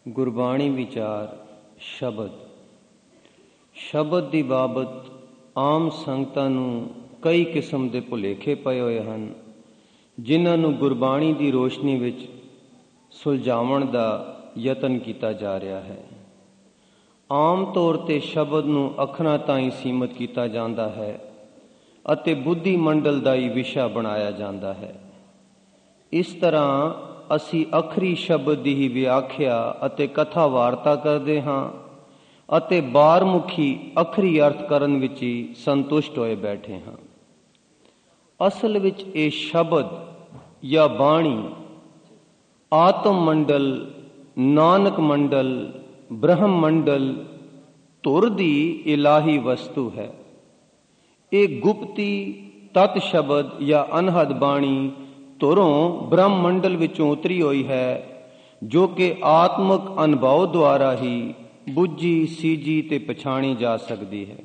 ਗੁਰਬਾਣੀ ਵਿਚਾਰ ਸ਼ਬਦ। ਸ਼ਬਦ ਦੀ ਬਾਬਤ ਆਮ ਸੰਗਤਾਂ ਨੂੰ ਕਈ ਕਿਸਮ ਦੇ ਭੁਲੇਖੇ ਪਏ ਹੋਏ ਹਨ, ਜਿਨ੍ਹਾਂ ਨੂੰ ਗੁਰਬਾਣੀ ਦੀ ਰੋਸ਼ਨੀ ਵਿੱਚ ਸੁਲਝਾਉਣ ਦਾ ਯਤਨ ਕੀਤਾ ਜਾ ਰਿਹਾ ਹੈ। ਆਮ ਤੌਰ 'ਤੇ ਸ਼ਬਦ ਨੂੰ ਅੱਖਰਾਂ ਤਾਈਂ ਸੀਮਤ ਕੀਤਾ ਜਾਂਦਾ ਹੈ ਅਤੇ ਬੁੱਧੀ ਮੰਡਲ ਦਾ ਹੀ ਵਿਸ਼ਾ ਬਣਾਇਆ ਜਾਂਦਾ ਹੈ। ਇਸ ਤਰ੍ਹਾਂ ਅਸੀਂ ਅੱਖਰੀ ਸ਼ਬਦ ਦੀ ਹੀ ਵਿਆਖਿਆ ਅਤੇ ਕਥਾ ਵਾਰਤਾ ਕਰਦੇ ਹਾਂ ਅਤੇ ਬਾਰਮੁਖੀ ਅੱਖਰੀ ਅਰਥ ਕਰਨ ਵਿੱਚ ਹੀ ਸੰਤੁਸ਼ਟ ਹੋਏ ਬੈਠੇ ਹਾਂ। ਅਸਲ ਵਿੱਚ ਇਹ ਸ਼ਬਦ ਜਾਂ ਬਾਣੀ ਆਤਮ ਮੰਡਲ, ਨਾਨਕ ਮੰਡਲ, ਬ੍ਰਹਮ ਮੰਡਲ, ਧੁਰ ਦੀ ਇਲਾਹੀ ਵਸਤੂ ਹੈ। ਇਹ ਗੁਪਤੀ ਤਤ ਸ਼ਬਦ ਜਾਂ ਅਨਹਦ ਬਾਣੀ ਧੁਰੋਂ ਬ੍ਰਹਮ ਮੰਡਲ ਵਿੱਚੋਂ ਉਤਰੀ ਹੋਈ ਹੈ, ਜੋ ਕਿ ਆਤਮਕ ਅਨੁਭਵ ਦੁਆਰਾ ਹੀ ਬੁੱਝੀ, ਸੀਜੀ ਤੇ ਪਛਾਣੀ ਜਾ ਸਕਦੀ ਹੈ।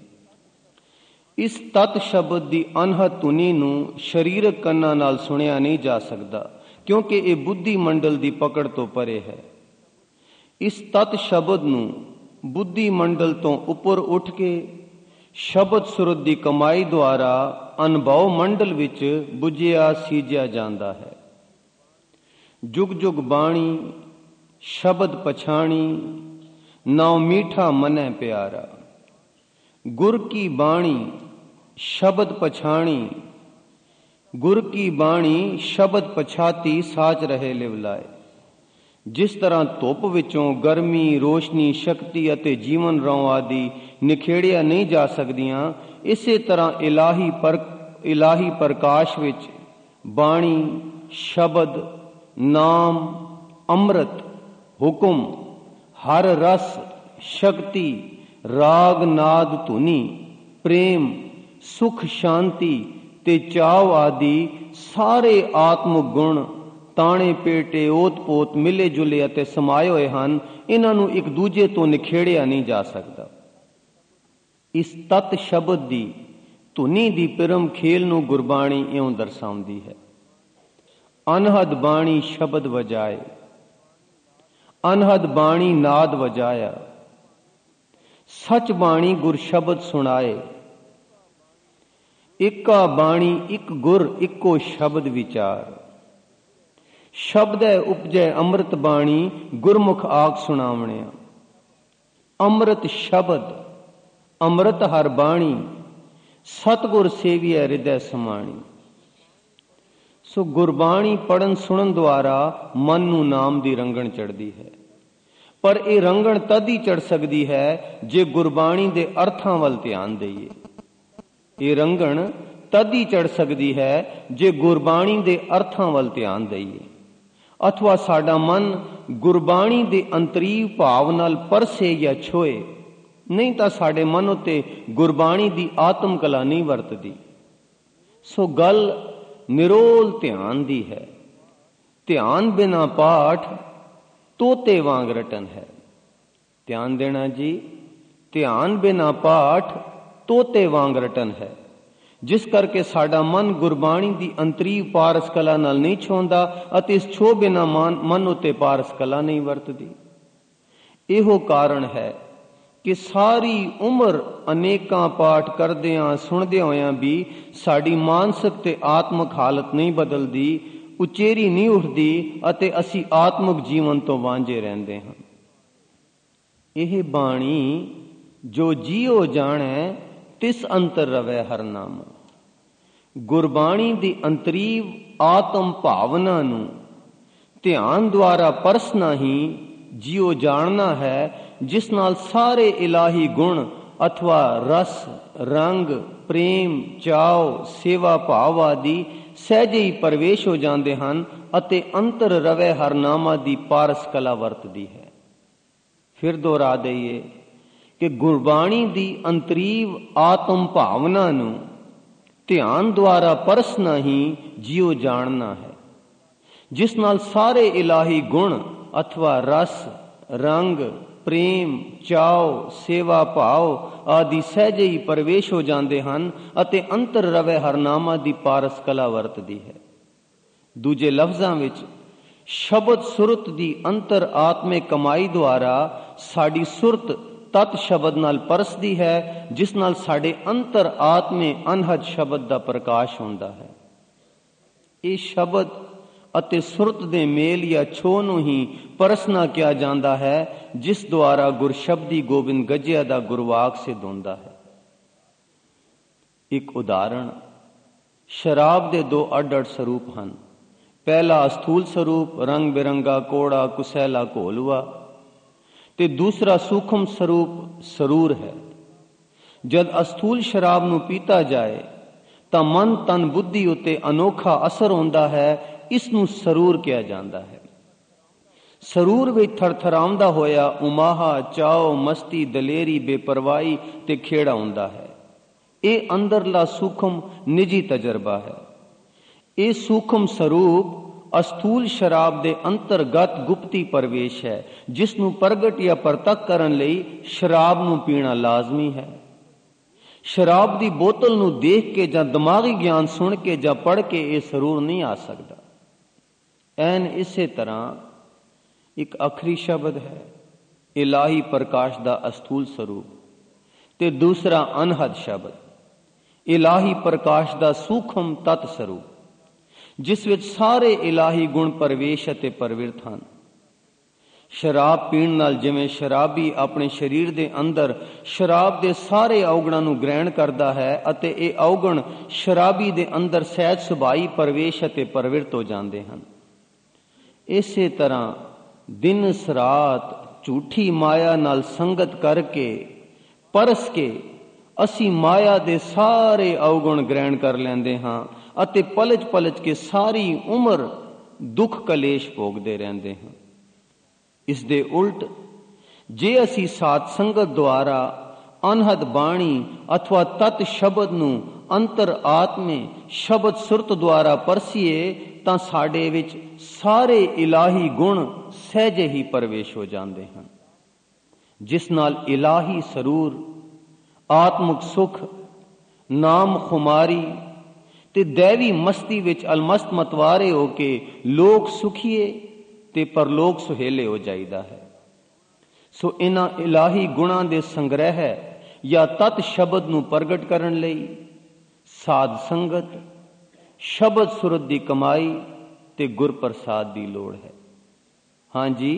ਇਸ ਤਤ ਸ਼ਬਦ ਦੀ ਅਨਹਦ ਧੁਨੀ ਨੂੰ ਸਰੀਰਕ ਕੰਨਾਂ ਨਾਲ ਸੁਣਿਆ ਨਹੀਂ ਜਾ ਸਕਦਾ, ਕਿਉਂਕਿ ਇਹ ਬੁੱਧੀ ਮੰਡਲ ਦੀ ਪਕੜ ਤੋਂ ਪਰੇ ਹੈ। ਇਸ ਤਤ ਸ਼ਬਦ ਨੂੰ ਬੁੱਧੀ ਮੰਡਲ ਤੋਂ ਉੱਪਰ ਉੱਠ ਕੇ ਸ਼ਬਦ ਸੁਰਤ ਦੀ ਕਮਾਈ ਦੁਆਰਾ ਅਨੁਭਵ ਮੰਡਲ ਵਿੱਚ ਬੁੱਝਿਆ ਸੀਜਿਆ ਜਾਂਦਾ ਹੈ। ਜੁਗ ਜੁਗ ਬਾਣੀ ਸ਼ਬਦ ਪਛਾਣੀ, ਨਾਉ ਮੀਠਾ ਮਨੈ ਪਿਆਰਾ। ਗੁਰ ਕੀ ਬਾਣੀ ਸ਼ਬਦ ਪਛਾਣੀ, ਗੁਰ ਕੀ ਬਾਣੀ ਸ਼ਬਦ ਪਛਾਤੀ ਸਾਚ ਰਹੇ ਲਿਵਲਾਏ। ਜਿਸ ਤਰ੍ਹਾਂ ਧੁੱਪ ਵਿੱਚੋਂ ਗਰਮੀ, ਰੋਸ਼ਨੀ, ਸ਼ਕਤੀ ਅਤੇ ਜੀਵਨ ਰੌਂ ਆਦਿ ਨਿਖੇੜਿਆ ਨਹੀਂ ਜਾ ਸਕਦੀਆਂ, ਇਸੇ ਤਰ੍ਹਾਂ ਇਲਾਹੀ ਪ੍ਰਕਾਸ਼ ਵਿੱਚ ਬਾਣੀ, ਸ਼ਬਦ, ਨਾਮ, ਅੰਮ੍ਰਿਤ, ਹੁਕਮ, ਹਰ ਰਸ, ਸ਼ਕਤੀ, ਰਾਗ, ਨਾਦ, ਧੁਨੀ, ਪ੍ਰੇਮ, ਸੁਖ, ਸ਼ਾਂਤੀ ਤੇ ਚਾਵ ਆਦਿ ਸਾਰੇ ਆਤਮਿਕ ਗੁਣ ਤਾਣੇ ਪੇਟੇ ਓਤ-ਪੋਤ ਮਿਲੇ ਜੁਲੇ ਅਤੇ ਸਮਾਏ ਹੋਏ ਹਨ। ਇਹਨਾਂ ਨੂੰ ਇੱਕ ਦੂਜੇ ਤੋਂ ਨਿਖੇੜਿਆ ਨਹੀਂ ਜਾ ਸਕਦਾ। ਇਸ ਤਤ ਸ਼ਬਦ ਦੀ ਧੁਨੀ ਦੀ ਪਿਰਮ ਖੇਲ ਨੂੰ ਗੁਰਬਾਣੀ ਇਉਂ ਦਰਸਾਉਂਦੀ ਹੈ। ਅਨਹਦ ਬਾਣੀ ਸ਼ਬਦ ਵਜਾਏ, ਅਨਹਦ ਬਾਣੀ ਨਾਦ ਵਜਾਇਆ। ਸੱਚ ਬਾਣੀ ਗੁਰ ਸ਼ਬਦ ਸੁਣਾਏ, ਏਕਾ ਬਾਣੀ ਇੱਕ ਗੁਰ ਇੱਕੋ ਸ਼ਬਦ ਵਿਚਾਰ। ਸ਼ਬਦੈ ਉਪਜੈ ਅੰਮ੍ਰਿਤ ਬਾਣੀ, ਗੁਰਮੁਖ ਆਖ ਸੁਣਾਵਣਿਆ। ਅੰਮ੍ਰਿਤ ਸ਼ਬਦ ਅੰਮ੍ਰਿਤ ਹਰ ਬਾਣੀ, ਸਤਿਗੁਰ ਸੇਵੀਐ ਹਿਰਦੈ ਸਮਾਣੀ। ਸੋ ਗੁਰਬਾਣੀ ਪੜਨ ਸੁਣਨ ਦੁਆਰਾ ਮਨ ਨੂੰ ਨਾਮ ਦੀ ਰੰਗਣ ਚੜ੍ਹਦੀ ਹੈ, ਪਰ ਇਹ ਰੰਗਣ ਤਦ ਹੀ ਚੜ੍ਹ ਸਕਦੀ ਹੈ ਜੇ ਗੁਰਬਾਣੀ ਦੇ ਅਰਥਾਂ ਵੱਲ ਧਿਆਨ ਦੇਈਏ। ਇਹ ਰੰਗਣ ਤਦ ਹੀ ਚੜ੍ਹ ਸਕਦੀ ਹੈ ਜੇ ਗੁਰਬਾਣੀ ਦੇ ਅਰਥਾਂ ਵੱਲ ਧਿਆਨ ਦੇਈਏ, ਅਥਵਾ ਸਾਡਾ ਮਨ ਗੁਰਬਾਣੀ ਦੇ ਅੰਤਰੀਵ ਭਾਵ ਨਾਲ ਪਰਸੇ ਜਾਂ ਛੋਏ। ਨਹੀਂ ਤਾਂ ਸਾਡੇ ਮਨ ਉੱਤੇ ਗੁਰਬਾਣੀ ਦੀ ਆਤਮ ਕਲਾ ਨਹੀਂ ਵਰਤਦੀ। ਸੋ ਗੱਲ ਨਿਰੋਲ ਧਿਆਨ ਦੀ ਹੈ। ਧਿਆਨ ਬਿਨਾ ਪਾਠ ਤੋਤੇ ਵਾਂਗ ਰਟਨ ਹੈ। ਧਿਆਨ ਦੇਣਾ ਜੀ, ਧਿਆਨ ਬਿਨਾ ਪਾਠ ਤੋਤੇ ਵਾਂਗ ਰਟਨ ਹੈ। ਜਿਸ ਕਰਕੇ ਸਾਡਾ ਮਨ ਗੁਰਬਾਣੀ ਦੀ ਅੰਤਰੀਵ ਪਾਰਸ ਕਲਾ ਨਾਲ ਨਹੀਂ ਛੋਂਦਾ ਅਤੇ ਇਸ ਛੋਹ ਬਿਨਾ ਮਨ ਉੱਤੇ ਪਾਰਸ ਕਲਾ ਨਹੀਂ ਵਰਤਦੀ। ਇਹੋ ਕਾਰਨ ਹੈ ਕਿ ਸਾਰੀ ਉਮਰ ਅਨੇਕਾਂ ਪਾਠ ਕਰਦਿਆਂ ਸੁਣਦਿਆਂ ਹੋਇਆਂ ਵੀ ਸਾਡੀ ਮਾਨਸਿਕ ਤੇ ਆਤਮਿਕ ਹਾਲਤ ਨਹੀਂ ਬਦਲਦੀ, ਉਚੇਰੀ ਨਹੀਂ ਉੱਠਦੀ ਅਤੇ ਅਸੀਂ ਆਤਮਿਕ ਜੀਵਨ ਤੋਂ ਵਾਂਝੇ ਰਹਿੰਦੇ ਹਾਂ। ਇਹ ਬਾਣੀ ਜੋ ਜੀਉ ਜਾਣੈ, ਤਿਸ ਅੰਤਰ ਰਵੈ ਹਰ ਨਾਮ। ਗੁਰਬਾਣੀ ਦੀ ਅੰਤਰੀਵ ਆਤਮ ਭਾਵਨਾ ਨੂੰ ਧਿਆਨ ਦੁਆਰਾ ਪਰਸਣਾ ਹੀ ਜੀਉ ਜਾਣਨਾ ਹੈ, ਜਿਸ ਨਾਲ ਸਾਰੇ ਇਲਾਹੀ ਗੁਣ ਅਥਵਾ ਰਸ, ਰੰਗ, ਪ੍ਰੇਮ, ਚਾਉ, ਸੇਵਾ ਭਾਵ ਆਦਿ ਸਹਿਜੇ ਹੀ ਪ੍ਰਵੇਸ਼ ਹੋ ਜਾਂਦੇ ਹਨ ਅਤੇ ਅੰਤਰ ਰਵੈ ਹਰਨਾਮਾ ਦੀ ਪਾਰਸ ਕਲਾ ਵਰਤਦੀ ਹੈ। ਫਿਰ ਦੁਹਰਾ ਦਈਏ ਕਿ ਗੁਰਬਾਣੀ ਦੀ ਅੰਤਰੀਵ ਆਤਮ ਭਾਵਨਾ ਨੂੰ ਧਿਆਨ ਦੁਆਰਾ ਪਰਸਣਾ ਹੀ ਜੀਉ ਜਾਣਨਾ ਹੈ, ਜਿਸ ਨਾਲ ਸਾਰੇ ਇਲਾਹੀ ਗੁਣ ਅਥਵਾ ਰਸ, ਰੰਗ, ਪ੍ਰੇਮ, ਚਾਉ, ਸੇਵਾ ਭਾਵ ਆਦਿ ਸਹਿਜੇ ਹੀ ਪ੍ਰਵੇਸ਼ ਹੋ ਜਾਂਦੇ ਹਨ ਅਤੇ ਅੰਤਰ ਰਵੈ ਹਰਨਾਮਾ ਦੀ ਪਾਰਸ ਕਲਾ ਵਰਤਦੀ ਹੈ। ਦੂਜੇ ਲਫ਼ਜ਼ਾਂ ਵਿੱਚ ਸ਼ਬਦ ਸੁਰਤ ਦੀ ਅੰਤਰ ਆਤਮਿਕ ਕਮਾਈ ਦੁਆਰਾ ਸਾਡੀ ਸੁਰਤ ਤਤ ਸ਼ਬਦ ਨਾਲ ਪਰਸਦੀ ਹੈ, ਜਿਸ ਨਾਲ ਸਾਡੇ ਅੰਤਰ ਆਤਮੇ ਅਨਹਦ ਸ਼ਬਦ ਦਾ ਪ੍ਰਕਾਸ਼ ਹੁੰਦਾ ਹੈ। ਇਹ ਸ਼ਬਦ ਅਤੇ ਸੁਰਤ ਦੇ ਮੇਲ ਜਾਂ ਛੋਹ ਨੂੰ ਹੀ ਪਰਸਨਾ ਕਿਹਾ ਜਾਂਦਾ ਹੈ, ਜਿਸ ਦੁਆਰਾ ਗੁਰਸ਼ਬਦੀ ਗੋਬਿੰਦ ਗੱਜਿਆ ਦਾ ਗੁਰਵਾਕ ਸਿੱਧ ਹੁੰਦਾ ਹੈ। ਇੱਕ ਉਦਾਹਰਣ, ਸ਼ਰਾਬ ਦੇ ਦੋ ਅੱਡ-ਅੱਡ ਸਰੂਪ ਹਨ। ਪਹਿਲਾ ਅਸਥੂਲ ਸਰੂਪ ਰੰਗ ਬਿਰੰਗਾ ਕੋੜਾ ਕੁਸੈਲਾ ਘੋਲੂਆ, ਤੇ ਦੂਸਰਾ ਸੂਖਮ ਸਰੂਪ ਸਰੂਰ ਹੈ। ਜਦ ਅਸਥੂਲ ਸ਼ਰਾਬ ਨੂੰ ਪੀਤਾ ਜਾਏ ਤਾਂ ਮਨ ਤਨ ਬੁੱਧੀ ਉੱਤੇ ਅਨੋਖਾ ਅਸਰ ਹੁੰਦਾ ਹੈ, ਇਸ ਨੂੰ ਸਰੂਰ ਕਿਹਾ ਜਾਂਦਾ ਹੈ। ਸਰੂਰ ਵਿੱਚ ਥਰਥਰਾਉਂਦਾ ਹੋਇਆ ਉਮਾਹਾ, ਚਾਓ, ਮਸਤੀ, ਦਲੇਰੀ, ਬੇਪਰਵਾਹੀ ਤੇ ਖੇੜਾ ਹੁੰਦਾ ਹੈ। ਇਹ ਅੰਦਰਲਾ ਸੂਖਮ ਨਿੱਜੀ ਤਜਰਬਾ ਹੈ। ਇਹ ਸੂਖਮ ਸਰੂਪ ਅਸਥੂਲ ਸ਼ਰਾਬ ਦੇ ਅੰਤਰਗਤ ਗੁਪਤੀ ਪ੍ਰਵੇਸ਼ ਹੈ, ਜਿਸ ਨੂੰ ਪ੍ਰਗਟ ਜਾਂ ਪ੍ਰਤੱਖ ਕਰਨ ਲਈ ਸ਼ਰਾਬ ਨੂੰ ਪੀਣਾ ਲਾਜ਼ਮੀ ਹੈ। ਸ਼ਰਾਬ ਦੀ ਬੋਤਲ ਨੂੰ ਦੇਖ ਕੇ ਜਾਂ ਦਿਮਾਗੀ ਗਿਆਨ ਸੁਣ ਕੇ ਜਾਂ ਪੜ੍ਹ ਕੇ ਇਹ ਸਰੂਰ ਨਹੀਂ ਆ ਸਕਦਾ। ਐਨ ਇਸੇ ਤਰ੍ਹਾਂ ਇੱਕ ਆਖਰੀ ਸ਼ਬਦ ਹੈ ਇਲਾਹੀ ਪ੍ਰਕਾਸ਼ ਦਾ ਅਸਥੂਲ ਸਰੂਪ, ਤੇ ਦੂਸਰਾ ਅਨਹਦ ਸ਼ਬਦ ਇਲਾਹੀ ਪ੍ਰਕਾਸ਼ ਦਾ ਸੂਖਮ ਤਤ ਸਰੂਪ, ਜਿਸ ਵਿੱਚ ਸਾਰੇ ਇਲਾਹੀ ਗੁਣ ਪ੍ਰਵੇਸ਼ ਅਤੇ ਪ੍ਰਵਿਰਤ ਹਨ। ਸ਼ਰਾਬ ਪੀਣ ਨਾਲ ਜਿਵੇਂ ਸ਼ਰਾਬੀ ਆਪਣੇ ਸਰੀਰ ਦੇ ਅੰਦਰ ਸ਼ਰਾਬ ਦੇ ਸਾਰੇ ਔਗਣਾਂ ਨੂੰ ਗ੍ਰਹਿਣ ਕਰਦਾ ਹੈ ਅਤੇ ਇਹ ਔਗਣ ਸ਼ਰਾਬੀ ਦੇ ਅੰਦਰ ਸਹਿਜ ਸੁਭਾਈ ਪ੍ਰਵੇਸ਼ ਅਤੇ ਪ੍ਰਵਿਰਤ ਹੋ ਜਾਂਦੇ ਹਨ, ਇਸੇ ਤਰ੍ਹਾਂ ਦਿਨ ਰਾਤ ਝੂਠੀ ਮਾਇਆ ਨਾਲ ਸੰਗਤ ਕਰਕੇ ਪਰਸ ਕੇ ਅਸੀਂ ਮਾਇਆ ਦੇ ਸਾਰੇ ਔਗਣ ਗ੍ਰਹਿਣ ਕਰ ਲੈਂਦੇ ਹਾਂ ਅਤੇ ਪਲਚ ਪਲਚ ਕੇ ਸਾਰੀ ਉਮਰ ਦੁੱਖ ਕਲੇਸ਼ ਭੋਗਦੇ ਰਹਿੰਦੇ ਹਾਂ। ਇਸ ਦੇ ਉਲਟ ਜੇ ਅਸੀਂ ਸਾਧ ਸੰਗਤ ਦੁਆਰਾ ਅਨਹਦ ਬਾਣੀ ਅਥਵਾ ਤਤ ਸ਼ਬਦ ਨੂੰ ਅੰਤਰ ਆਤਮੇ ਸ਼ਬਦ ਸੁਰਤ ਦੁਆਰਾ ਪਰਸੀਏ ਤਾਂ ਸਾਡੇ ਵਿੱਚ ਸਾਰੇ ਇਲਾਹੀ ਗੁਣ ਸਹਿਜੇ ਹੀ ਪ੍ਰਵੇਸ਼ ਹੋ ਜਾਂਦੇ ਹਨ, ਜਿਸ ਨਾਲ ਇਲਾਹੀ ਸਰੂਰ, ਆਤਮਿਕ ਸੁਖ, ਨਾਮ ਖੁਮਾਰੀ ਤੇ ਦੈਵੀ ਮਸਤੀ ਵਿੱਚ ਅਲਮਸਤ ਮਤਵਾਰੇ ਹੋ ਕੇ ਲੋਕ ਸੁਖੀਏ ਤੇ ਪਰਲੋਕ ਸੁਹੇਲੇ ਹੋ ਜਾਈਦਾ ਹੈ। ਸੋ ਇਹਨਾਂ ਇਲਾਹੀ ਗੁਣਾਂ ਦੇ ਸੰਗ੍ਰਹਿ ਜਾਂ ਤਤ ਸ਼ਬਦ ਨੂੰ ਪ੍ਰਗਟ ਕਰਨ ਲਈ ਸਾਧ ਸੰਗਤ, ਸ਼ਬਦ ਸੁਰਤ ਦੀ ਕਮਾਈ ਤੇ ਗੁਰ ਪ੍ਰਸਾਦ ਦੀ ਲੋੜ ਹੈ। ਹਾਂਜੀ,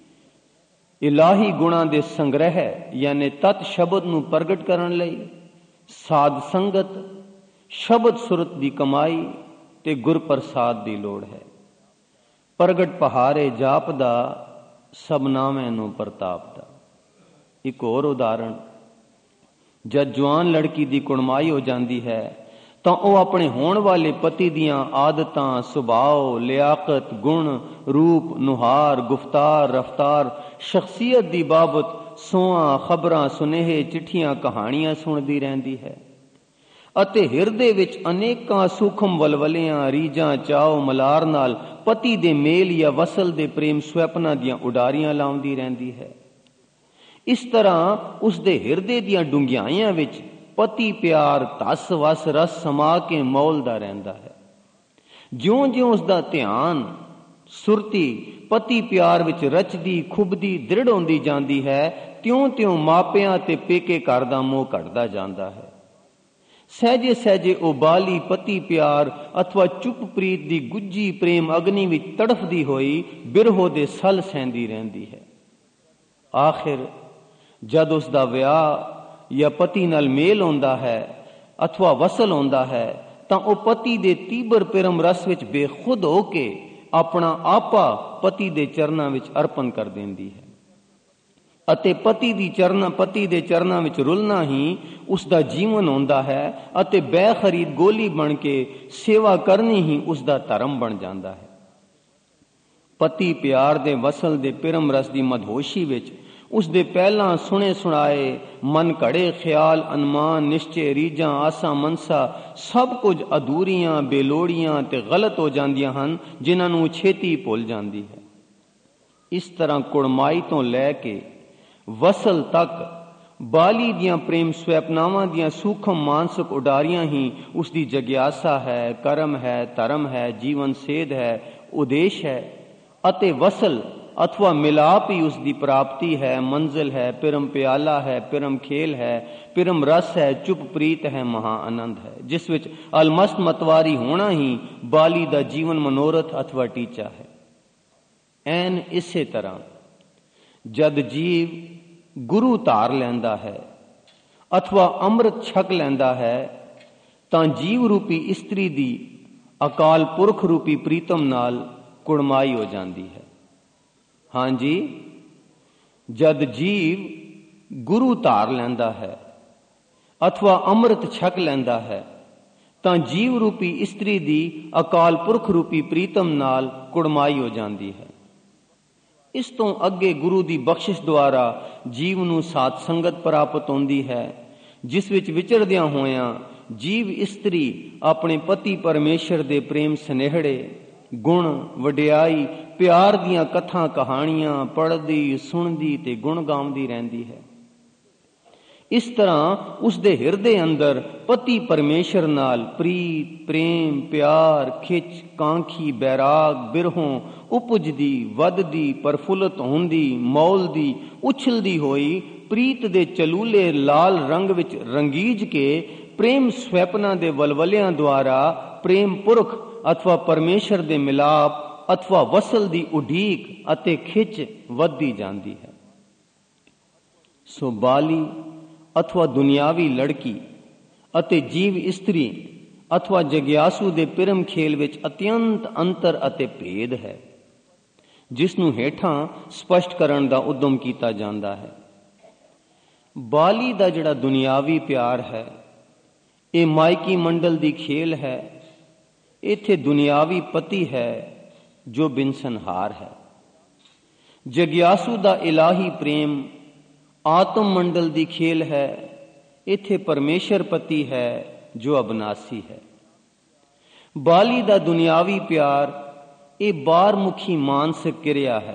ਇਲਾਹੀ ਗੁਣਾਂ ਦੇ ਸੰਗ੍ਰਹਿ ਯਾਨੀ ਤਤ ਸ਼ਬਦ ਨੂੰ ਪ੍ਰਗਟ ਕਰਨ ਲਈ ਸਾਧ ਸੰਗਤ, ਸ਼ਬਦ ਸੁਰਤ ਦੀ ਕਮਾਈ ਤੇ ਗੁਰ ਪ੍ਰਸਾਦ ਦੀ ਲੋੜ ਹੈ। ਪ੍ਰਗਟ ਪਹਾਰੇ ਜਾਪਦਾ ਸਭ ਨਾਵੇਂ ਨੂੰ ਪ੍ਰਤਾਪ ਦਾ। ਇੱਕ ਹੋਰ ਉਦਾਹਰਣ, ਜਦ ਜਵਾਨ ਲੜਕੀ ਦੀ ਕੁੜਮਾਈ ਹੋ ਜਾਂਦੀ ਹੈ ਤਾਂ ਉਹ ਆਪਣੇ ਹੋਣ ਵਾਲੇ ਪਤੀ ਦੀਆਂ ਆਦਤਾਂ, ਸੁਭਾਅ, ਲਿਆਕਤ, ਗੁਣ, ਰੂਪ, ਨੁਹਾਰ, ਗੁਫਤਾਰ, ਰਫਤਾਰ, ਸ਼ਖਸੀਅਤ ਦੀ ਬਾਬਤ ਸੋਹਾਂ, ਖਬਰਾਂ, ਸੁਨੇਹੇ, ਚਿੱਠੀਆਂ, ਕਹਾਣੀਆਂ ਸੁਣਦੀ ਰਹਿੰਦੀ ਹੈ ਅਤੇ ਹਿਰਦੇ ਵਿੱਚ ਅਨੇਕਾਂ ਸੂਖਮ ਵਲਵਲਿਆਂ, ਰੀਝਾਂ, ਚਾਓ, ਮਲਾਰ ਨਾਲ ਪਤੀ ਦੇ ਮੇਲ ਜਾਂ ਵਸਲ ਦੇ ਪ੍ਰੇਮ ਸੁਪਨਾ ਦੀਆਂ ਉਡਾਰੀਆਂ ਲਾਉਂਦੀ ਰਹਿੰਦੀ ਹੈ। ਇਸ ਤਰ੍ਹਾਂ ਉਸ ਦੇ ਹਿਰਦੇ ਦੀਆਂ ਡੂੰਘਾਈਆਂ ਵਿੱਚ ਪਤੀ ਪਿਆਰ ਧਸ ਵਸ ਰਸ ਸਮਾ ਕੇ ਮੌਲਦਾ ਰਹਿੰਦਾ ਹੈ। ਜਿਉਂ-ਜਿਉਂ ਉਸ ਦਾ ਧਿਆਨ ਸੁਰਤੀ ਪਤੀ ਪਿਆਰ ਵਿੱਚ ਰਚਦੀ, ਖੁੱਬਦੀ, ਦ੍ਰਿੜ ਹੁੰਦੀ ਜਾਂਦੀ ਹੈ, ਤਿਉਂ-ਤਿਉਂ ਮਾਪਿਆਂ ਤੇ ਪੇਕੇ ਘਰ ਦਾ ਮੋਹ ਘਟਦਾ ਜਾਂਦਾ ਹੈ। ਸਹਿਜੇ ਸਹਿਜੇ ਉਹ ਬਾਲੀ ਪਤੀ ਪਿਆਰ ਅਥਵਾ ਚੁੱਪ ਪ੍ਰੀਤ ਦੀ ਗੁੱਜੀ ਪ੍ਰੇਮ ਅਗਨੀ ਵਿੱਚ ਤੜਫਦੀ ਹੋਈ ਬਿਰਹੋ ਦੇ ਸਲ ਸਹਿੰਦੀ ਰਹਿੰਦੀ ਹੈ। ਆਖਿਰ ਜਦ ਉਸ ਦਾ ਵਿਆਹ ਜਾਂ ਪਤੀ ਨਾਲ ਮੇਲ ਹੁੰਦਾ ਹੈ ਅਥਵਾ ਵਸਲ ਹੁੰਦਾ ਹੈ ਤਾਂ ਉਹ ਪਤੀ ਦੇ ਤੀਬਰ ਪ੍ਰੇਮ ਰਸ ਵਿੱਚ ਬੇਖੁਦ ਹੋ ਕੇ ਆਪਣਾ ਆਪਾ ਪਤੀ ਦੇ ਚਰਨਾਂ ਵਿੱਚ ਅਰਪਣ ਕਰ ਦਿੰਦੀ ਹੈ ਅਤੇ ਪਤੀ ਦੇ ਚਰਨਾਂ ਵਿੱਚ ਰੁਲਣਾ ਹੀ ਉਸ ਦਾ ਜੀਵਨ ਹੁੰਦਾ ਹੈ ਅਤੇ ਬੇਖਰੀਦ ਗੋਲੀ ਬਣ ਕੇ ਸੇਵਾ ਕਰਨੀ ਹੀ ਉਸ ਦਾ ਧਰਮ ਬਣ ਜਾਂਦਾ ਹੈ। ਪਤੀ ਪਿਆਰ ਦੇ ਵਸਲ ਦੇ ਪ੍ਰੇਮ ਰਸ ਦੀ ਮਦਹੋਸ਼ੀ ਵਿੱਚ ਉਸ ਦੇ ਪਹਿਲਾਂ ਸੁਣੇ ਸੁਣਾਏ ਮਨ ਘੜੇ ਖਿਆਲ, ਅਨੁਮਾਨ, ਨਿਸ਼ਚੇ, ਰੀਝਾਂ, ਆਸਾਂ, ਮਨਸਾ ਸਭ ਕੁਝ ਅਧੂਰੀਆਂ, ਬੇਲੋੜੀਆਂ ਤੇ ਗਲਤ ਹੋ ਜਾਂਦੀਆਂ ਹਨ, ਜਿਨ੍ਹਾਂ ਨੂੰ ਛੇਤੀ ਭੁੱਲ ਜਾਂਦੀ ਹੈ। ਇਸ ਤਰ੍ਹਾਂ ਕੁੜਮਾਈ ਤੋਂ ਲੈ ਕੇ ਵਸਲ ਤੱਕ ਬਾਲੀ ਦੀਆਂ ਪ੍ਰੇਮ ਸਵੈਪਨਾਵਾਂ ਦੀਆਂ ਸੂਖਮ ਮਾਨਸਿਕ ਉਡਾਰੀਆਂ ਹੀ ਉਸ ਦੀ ਜਗਿਆਸਾ ਹੈ, ਕਰਮ ਹੈ, ਧਰਮ ਹੈ, ਜੀਵਨ ਸੇਧ ਹੈ, ਉਦੇਸ਼ ਹੈ ਅਤੇ ਵਸਲ अथवा मिलाप ही उसकी प्राप्ति है, मंजिल है, पिरम प्याला है, पिरम खेल है, पिरम रस है, चुप प्रीत है, महा आनंद है, जिस विच अलमस्त मतवारी होना ही बाली दा जीवन मनोरथ अथवा टीचा है। ਐਨ ਇਸੇ ਤਰ੍ਹਾਂ जद जीव गुरु धार लैंदा है अथवा अमृत छक लैंदा है तां जीव रूपी इस्त्री दी अकाल पुरख रूपी प्रीतम नाल कुड़माई हो जाती है। हाँ जी, जद जीव गुरु धार लैंदा है अथवा अमृत छक लैंदा है तां जीव रूपी इस्त्री दी अकाल पुरख रूपी प्रीतम नाल कुड़माई हो जाती है। इस तो अगे गुरु दी बख्शिश द्वारा जीव नूं साध संगत प्राप्त होंदी है, जिस विच विचरदियां होयां जीव इस्त्री अपने पति परमेश्वर दे प्रेम सनेहड़े गुण वडियाई प्यार दियां कथां कहानियां पढ़दी सुनदी ते गुण गाउंदी रहंदी है। इस तरह उसदे हिरदे अंदर पति परमेश्वर नाल प्रीत प्रेम प्यार खिच कांखी बैराग बिरहों उपजदी वधदी प्रफुल्लत होंदी मौलदी उछलदी होई प्रीत दे चलूले लाल रंग विच रंगीज के प्रेम स्वैपना दे वलवलियां द्वारा प्रेम पुरख अथवा परमेश्वर दे मिलाप अथवा वसल दी उडीक अते खिच वधदी जांदी है। सो बाली अथवा दुनियावी लड़की अते जीव इस्त्री अथवा जग्यासू दे पिरम खेल विच अत्यंत अंतर अते भेद है, जिसनूं हेठां स्पष्ट करन दा उद्यम कीता जांदा है। बाली दा जिहड़ा दुनियावी प्यार है ये मायकी मंडल दी खेल है। इत्थे दुनियावी पति है जो बिनसनहार है। जग्यासू दा इलाही प्रेम आत्म मंडल दी खेल है। इत्थे परमेश्वर पति है जो अबनासी है। बाली दा दुनियावी प्यार ये बारमुखी मानसिक क्रिया है,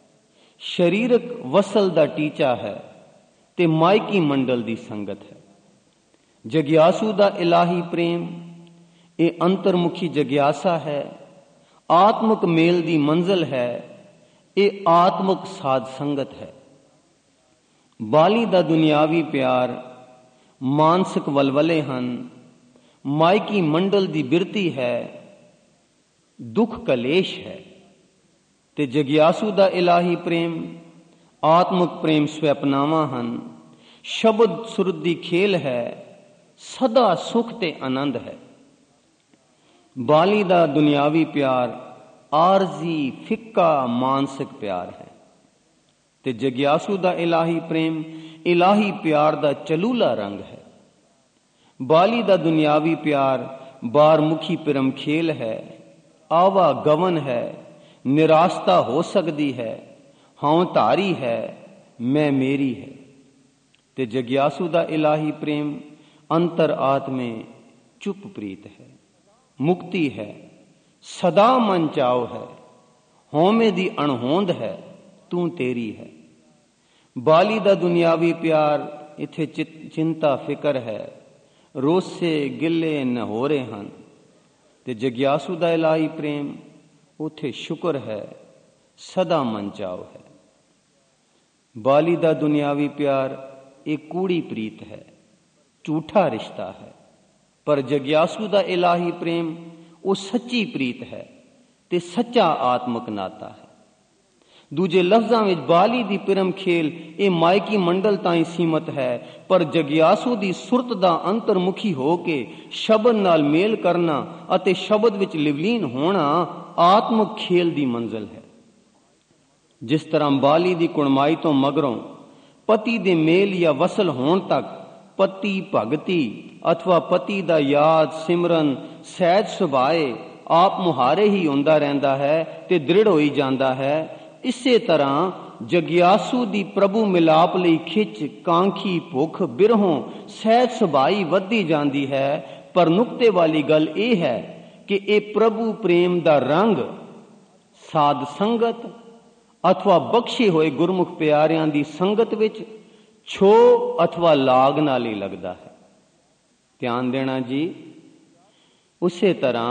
शरीरक वसल दा टीचा है ते मायकी मंडल दी संगत है। जग्यासू दा इलाही प्रेम ये अंतर्मुखी जग्यासा है, आत्मक मेल दी मंजिल है, ये आत्मक साध संगत है। बाली दा दुनियावी प्यार मानसिक वलवले हन, मायकी मंडल दी बिरती है, दुख कलेश है। ते जग्यासू दा इलाही प्रेम आत्मक प्रेम स्वैपनावा हन, शब्द सुर दी खेल है, सदा सुख ते आनंद है। बाली दा दुनियावी प्यार आरजी फिक्का मानसिक प्यार है ते जग्यासू दा इलाही प्रेम इलाही प्यार दा चलूला रंग है। बाली दा दुनियावी प्यार बारमुखी पिरम खेल है, आवा गवन है, निरास्ता हो सकती है, हां धारी है, मैं मेरी है। ते जग्यासू दा इलाही प्रेम अंतर आत्मे चुप प्रीत है, मुक्ति है, सदा मन चाव है, होमे दी अणहोंद है, तू तेरी है। बाली दा दुनियावी प्यार इथे चिंता फिकर है, रोसे गिले नहोरे हन ते जग्यासू दा इलाही प्रेम उथे शुक्र है, सदा मन चाव है। बाली दा दुनियावी प्यार एक कूड़ी प्रीत है, झूठा रिश्ता है, पर जग्यासू दा इलाही प्रेम वो सच्ची प्रीत है ते सच्चा आत्मक नाता है। दूजे लफ्जां विच बाली दी पिरम खेल ये मायकी मंडल ताईं सीमत है, पर जग्यासू दी सुरत दा अंतर्मुखी हो के शब्द नाल मेल करना अते शब्द विच लिवलीन होना आत्मक खेल दी मंजिल है। जिस तरह बाली दी कुणमाई तो मगरों पति दे मेल या वसल होण तक पति भगती अथवा पति दा याद सिमरन सहज सुभाए आप मुहारे ही होंदा रहंदा है ते दृढ़ होई जांदा है। इसे तरह जग्यासू दी प्रभु मिलाप लई खिच कांखी भुख बिरहों सहज सुभाई वधी जांदी है। पर नुक्ते वाली गल यह है कि ये प्रभु प्रेम दा रंग साध संगत अथवा बख्शे होए गुरमुख प्यारियां दी संगत विच छो अथवा लाग नाल ही लगदा है। ध्यान देना जी। उसे तरह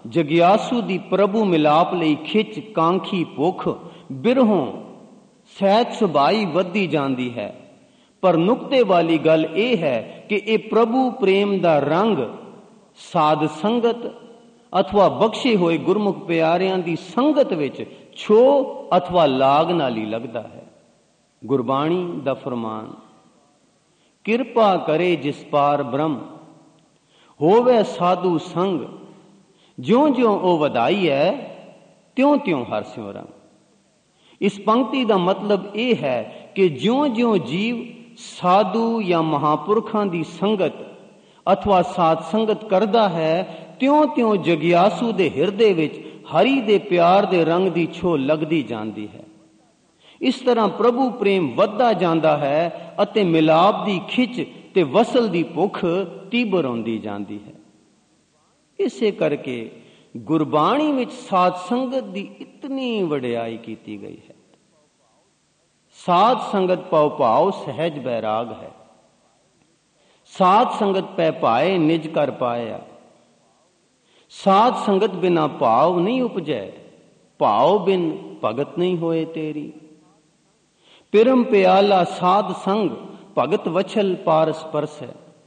ਜਗਿਆਸੂ ਦੀ ਪ੍ਰਭੂ ਮਿਲਾਪ ਲਈ ਖਿੱਚ, ਕਾਂਖੀ, ਭੁੱਖ, ਬਿਰਹੋਂ ਸਹਿਜ ਸੁਭਾਈ ਵੱਧਦੀ ਜਾਂਦੀ ਹੈ। ਪਰ ਨੁਕਤੇ ਵਾਲੀ ਗੱਲ ਇਹ ਹੈ ਕਿ ਇਹ ਪ੍ਰਭੂ ਪ੍ਰੇਮ ਦਾ ਰੰਗ ਸਾਧ ਸੰਗਤ ਅਥਵਾ ਬਖਸ਼ੇ ਹੋਏ ਗੁਰਮੁਖ ਪਿਆਰਿਆਂ ਦੀ ਸੰਗਤ ਵਿੱਚ ਛੋਹ ਅਥਵਾ ਲਾਗ ਨਾਲ ਹੀ ਲੱਗਦਾ ਹੈ। ਗੁਰਬਾਣੀ ਦਾ ਫਰਮਾਨ, ਕਿਰਪਾ ਕਰੇ ਜਿਸ ਪਾਰ ਬ੍ਰਹਮ, ਹੋਵੇ ਸਾਧੂ ਸੰਗ, ਜਿਉਂ-ਜਿਉਂ ਉਹ ਵਧਾਈ ਹੈ, ਤਿਉਂ-ਤਿਉਂ ਹਰ ਸਿਮਰਨ। ਇਸ ਪੰਕਤੀ ਦਾ ਮਤਲਬ ਇਹ ਹੈ ਕਿ ਜਿਉਂ-ਜਿਉਂ ਜੀਵ ਸਾਧੂ ਜਾਂ ਮਹਾਂਪੁਰਖਾਂ ਦੀ ਸੰਗਤ ਅਥਵਾ ਸਾਧ ਸੰਗਤ ਕਰਦਾ ਹੈ, ਤਿਉਂ-ਤਿਉਂ ਜਗਿਆਸੂ ਦੇ ਹਿਰਦੇ ਵਿੱਚ ਹਰੀ ਦੇ ਪਿਆਰ ਦੇ ਰੰਗ ਦੀ ਛੋਹ ਲੱਗਦੀ ਜਾਂਦੀ ਹੈ। ਇਸ ਤਰ੍ਹਾਂ ਪ੍ਰਭੂ ਪ੍ਰੇਮ ਵੱਧਦਾ ਜਾਂਦਾ ਹੈ ਅਤੇ ਮਿਲਾਪ ਦੀ ਖਿੱਚ ਤੇ ਵਸਲ ਦੀ ਭੁੱਖ ਤੀਬਰ ਹੁੰਦੀ ਜਾਂਦੀ ਹੈ। ਇਸੇ ਕਰਕੇ ਗੁਰਬਾਣੀ ਵਿੱਚ ਸਾਧ ਸੰਗਤ ਦੀ ਇਤਨੀ ਵਡਿਆਈ ਕੀਤੀ ਗਈ ਹੈ। ਸਾਧ ਸੰਗਤ ਪਉ ਭਾਉ ਸਹਿਜ ਬੈਰਾਗ ਹੈ, ਸਾਧ ਸੰਗਤ ਪੈ ਪਾਏ ਨਿਜ ਕਰ ਪਾਇਆ। ਸਾਧ ਸੰਗਤ ਬਿਨਾ ਭਾਵ ਨਹੀਂ ਉਪਜੈ, ਭਾਵ ਬਿਨ ਭਗਤ ਨਹੀਂ ਹੋਏ ਤੇਰੀ। ਪਿਰਮ ਪਿਆਲਾ ਸਾਧ ਸੰਗ, ਭਗਤ ਵਛਲ ਪਾਰਸ ਪਰਸੈ।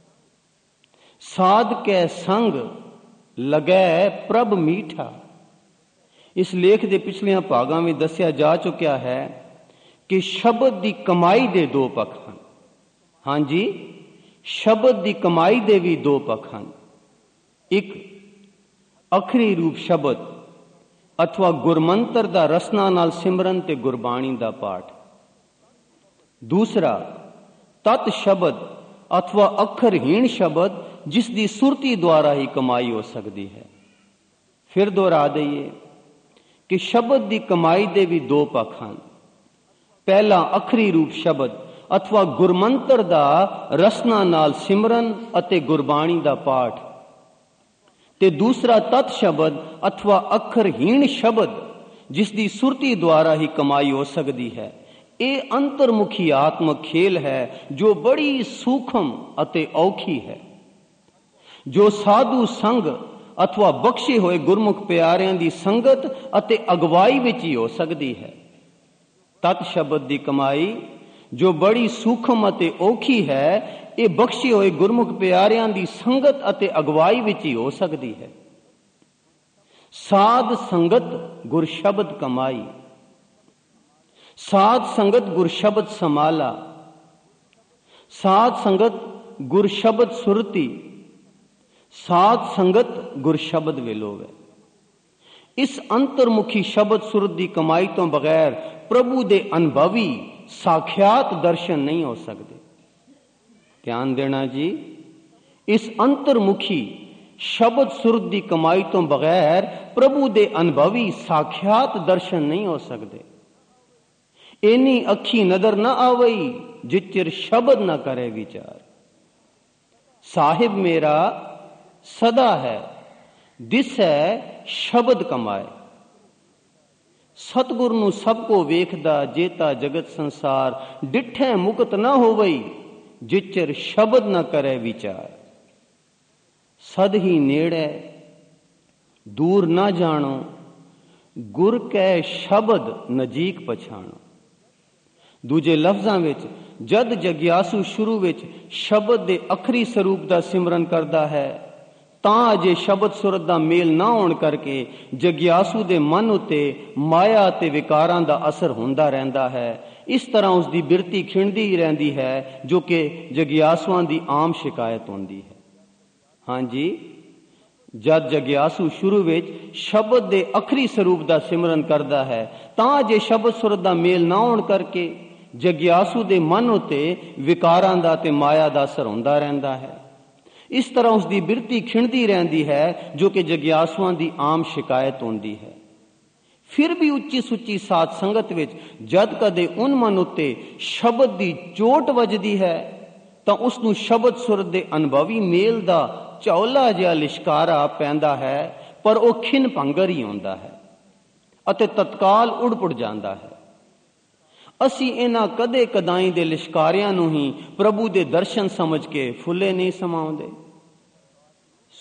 ਸਾਧ ਕੈ ਸੰਗ ਲਗੈ ਪ੍ਰਭ ਮੀਠਾ। ਇਸ ਲੇਖ ਦੇ ਪਿਛਲੀਆਂ ਭਾਗਾਂ ਵਿੱਚ ਦੱਸਿਆ ਜਾ ਚੁੱਕਿਆ ਹੈ ਕਿ ਸ਼ਬਦ ਦੀ ਕਮਾਈ ਦੇ ਦੋ ਪੱਖ ਹਨ। ਹਾਂਜੀ, ਸ਼ਬਦ ਦੀ ਕਮਾਈ ਦੇ ਵੀ ਦੋ ਪੱਖ ਹਨ। ਇੱਕ ਅਖਰੀ ਰੂਪ ਸ਼ਬਦ ਅਥਵਾ ਗੁਰਮੰਤਰ ਦਾ ਰਸਨਾ ਨਾਲ ਸਿਮਰਨ ਤੇ ਗੁਰਬਾਣੀ ਦਾ ਪਾਠ। ਦੂਸਰਾ ਤਤ ਸ਼ਬਦ ਅਥਵਾ ਅੱਖਰਹੀਣ ਸ਼ਬਦ, ਜਿਸ ਦੀ ਸੁਰਤੀ ਦੁਆਰਾ ਹੀ ਕਮਾਈ ਹੋ ਸਕਦੀ ਹੈ। ਫਿਰ ਦੁਹਰਾ ਦਈਏ ਕਿ ਸ਼ਬਦ ਦੀ ਕਮਾਈ ਦੇ ਵੀ ਦੋ ਪੱਖ ਹਨ। ਪਹਿਲਾ ਅਖਰੀ ਰੂਪ ਸ਼ਬਦ ਅਥਵਾ ਗੁਰਮੰਤਰ ਦਾ ਰਸਨਾ ਨਾਲ ਸਿਮਰਨ ਅਤੇ ਗੁਰਬਾਣੀ ਦਾ ਪਾਠ, ਤੇ ਦੂਸਰਾ ਤਤ ਸ਼ਬਦ ਅਥਵਾ ਅੱਖਰਹੀਣ ਸ਼ਬਦ, ਜਿਸ ਦੀ ਸੁਰਤੀ ਦੁਆਰਾ ਹੀ ਕਮਾਈ ਹੋ ਸਕਦੀ ਹੈ। ਇਹ ਅੰਤਰਮੁਖੀ ਆਤਮਕ ਖੇਲ ਹੈ ਜੋ ਬੜੀ ਸੂਖਮ ਅਤੇ ਔਖੀ ਹੈ, ਜੋ ਸਾਧੂ ਸੰਗ ਅਥਵਾ ਬਖਸ਼ੇ ਹੋਏ ਗੁਰਮੁਖ ਪਿਆਰਿਆਂ ਦੀ ਸੰਗਤ ਅਤੇ ਅਗਵਾਈ ਵਿੱਚ ਹੀ ਹੋ ਸਕਦੀ ਹੈ। ਤਤ ਸ਼ਬਦ ਦੀ ਕਮਾਈ ਜੋ ਬੜੀ ਸੂਖਮ ਅਤੇ ਔਖੀ ਹੈ, ਇਹ ਬਖਸ਼ੇ ਹੋਏ ਗੁਰਮੁਖ ਪਿਆਰਿਆਂ ਦੀ ਸੰਗਤ ਅਤੇ ਅਗਵਾਈ ਵਿੱਚ ਹੀ ਹੋ ਸਕਦੀ ਹੈ। ਸਾਧ ਸੰਗਤ ਗੁਰ ਸ਼ਬਦ ਕਮਾਈ, ਸਾਧ ਸੰਗਤ ਗੁਰ ਸ਼ਬਦ ਸਮਾਲਾ, ਸਾਧ ਸੰਗਤ ਗੁਰ ਸ਼ਬਦ ਸੁਰਤੀ, ਸਾਧ ਸੰਗਤ ਗੁਰ ਸ਼ਬਦ ਵਿਲੋਵੇ। ਇਸ ਅੰਤਰਮੁਖੀ ਸ਼ਬਦ ਸੁਰਤ ਦੀ ਕਮਾਈ ਤੋਂ ਬਗੈਰ ਪ੍ਰਭੂ ਦੇ ਅਨੁਭਵੀ ਸਾਖਿਆਤ ਦਰਸ਼ਨ ਨਹੀਂ ਹੋ ਸਕਦੇ। ਧਿਆਨ ਦੇਣਾ ਜੀ, ਇਸ ਅੰਤਰਮੁਖੀ ਸ਼ਬਦ ਸੁਰਤ ਦੀ ਕਮਾਈ ਤੋਂ ਬਗੈਰ ਪ੍ਰਭੂ ਦੇ ਅਨੁਭਵੀ ਸਾਖਿਆਤ ਦਰਸ਼ਨ ਨਹੀਂ ਹੋ ਸਕਦੇ। ਇਨੀ ਅੱਖੀ ਨਜ਼ਰ ਨਾ ਆਵਈ ਜਿਸ ਚਿਰ ਸ਼ਬਦ ਨਾ ਕਰੇ ਵਿਚਾਰ। ਸਾਹਿਬ ਮੇਰਾ ਸਦਾ ਹੈ, ਦਿਸੈ ਸ਼ਬਦ ਕਮਾਏ। ਸਤਿਗੁਰ ਨੂੰ ਸਭ ਕੋ ਵੇਖਦਾ, ਜੇਤਾ ਜਗਤ ਸੰਸਾਰ, ਡਿਠੈ ਮੁਕਤ ਨਾ ਹੋਵਈ ਜਿਸ ਚਿਰ ਸ਼ਬਦ ਨਾ ਕਰੇ ਵਿਚਾਰ। ਸਦ ਹੀ ਨੇੜੇ ਦੂਰ ਨਾ ਜਾਣੋ, ਗੁਰ ਕੈ ਸ਼ਬਦ ਨਜੀਕ ਪਛਾਣੋ। ਦੂਜੇ ਲਫ਼ਜ਼ਾਂ ਵਿੱਚ ਜਦ ਜਗਿਆਸੂ ਸ਼ੁਰੂ ਵਿੱਚ ਸ਼ਬਦ ਦੇ ਅਖਰੀ ਸਰੂਪ ਦਾ ਸਿਮਰਨ ਕਰਦਾ ਹੈ, ਤਾਂ ਅਜੇ ਸ਼ਬਦ ਸੁਰਤ ਦਾ ਮੇਲ ਨਾ ਹੋਣ ਕਰਕੇ ਜਗਿਆਸੂ ਦੇ ਮਨ ਉੱਤੇ ਮਾਇਆ ਅਤੇ ਵਿਕਾਰਾਂ ਦਾ ਅਸਰ ਹੁੰਦਾ ਰਹਿੰਦਾ ਹੈ। ਇਸ ਤਰ੍ਹਾਂ ਉਸ ਦੀ ਬਿਰਤੀ ਖਿੰਡਦੀ ਹੀ ਰਹਿੰਦੀ ਹੈ, ਜੋ ਕਿ ਜਗਿਆਸੂਆਂ ਦੀ ਆਮ ਸ਼ਿਕਾਇਤ ਹੁੰਦੀ ਹੈ। ਹਾਂਜੀ, ਜਦ ਜਗਿਆਸੂ ਸ਼ੁਰੂ ਵਿੱਚ ਸ਼ਬਦ ਦੇ ਅਖਰੀ ਸਰੂਪ ਦਾ ਸਿਮਰਨ ਕਰਦਾ ਹੈ, ਤਾਂ ਅਜੇ ਸ਼ਬਦ ਸੁਰਤ ਦਾ ਮੇਲ ਨਾ ਹੋਣ ਕਰਕੇ ਜਗਿਆਸੂ ਦੇ ਮਨ ਉੱਤੇ ਵਿਕਾਰਾਂ ਦਾ ਤੇ ਮਾਇਆ ਦਾ ਅਸਰ ਹੁੰਦਾ ਰਹਿੰਦਾ ਹੈ। ਇਸ ਤਰ੍ਹਾਂ ਉਸ ਦੀ ਬਿਰਤੀ ਖਿੰਡਦੀ ਰਹਿੰਦੀ ਹੈ, ਜੋ ਕਿ ਜਗਿਆਸੂਆਂ ਦੀ ਆਮ ਸ਼ਿਕਾਇਤ ਹੁੰਦੀ ਹੈ। ਫਿਰ ਵੀ ਉੱਚੀ ਸੁੱਚੀ ਸਾਧ ਸੰਗਤ ਵਿੱਚ ਜਦ ਕਦੇ ਉਨ ਮਨ ਉੱਤੇ ਸ਼ਬਦ ਦੀ ਚੋਟ ਵੱਜਦੀ ਹੈ, ਤਾਂ ਉਸ ਨੂੰ ਸ਼ਬਦ ਸੁਰਤ ਦੇ ਅਨੁਭਵੀ ਮੇਲ ਦਾ ਝੌਲਾ ਜਿਹਾ ਲਿਸ਼ਕਾਰਾ ਪੈਂਦਾ ਹੈ, ਪਰ ਉਹ ਖਿੰਨ ਭੰਗਰ ਹੀ ਹੁੰਦਾ ਹੈ ਅਤੇ ਤਤਕਾਲ ਉੜ ਪੁੜ ਜਾਂਦਾ ਹੈ। ਅਸੀਂ ਇਹਨਾਂ ਕਦੇ ਕਦਾਈ ਦੇ ਲਿਸ਼ਕਾਰਿਆਂ ਨੂੰ ਹੀ ਪ੍ਰਭੂ ਦੇ ਦਰਸ਼ਨ ਸਮਝ ਕੇ ਫੁੱਲੇ ਨਹੀਂ ਸਮਾਉਂਦੇ।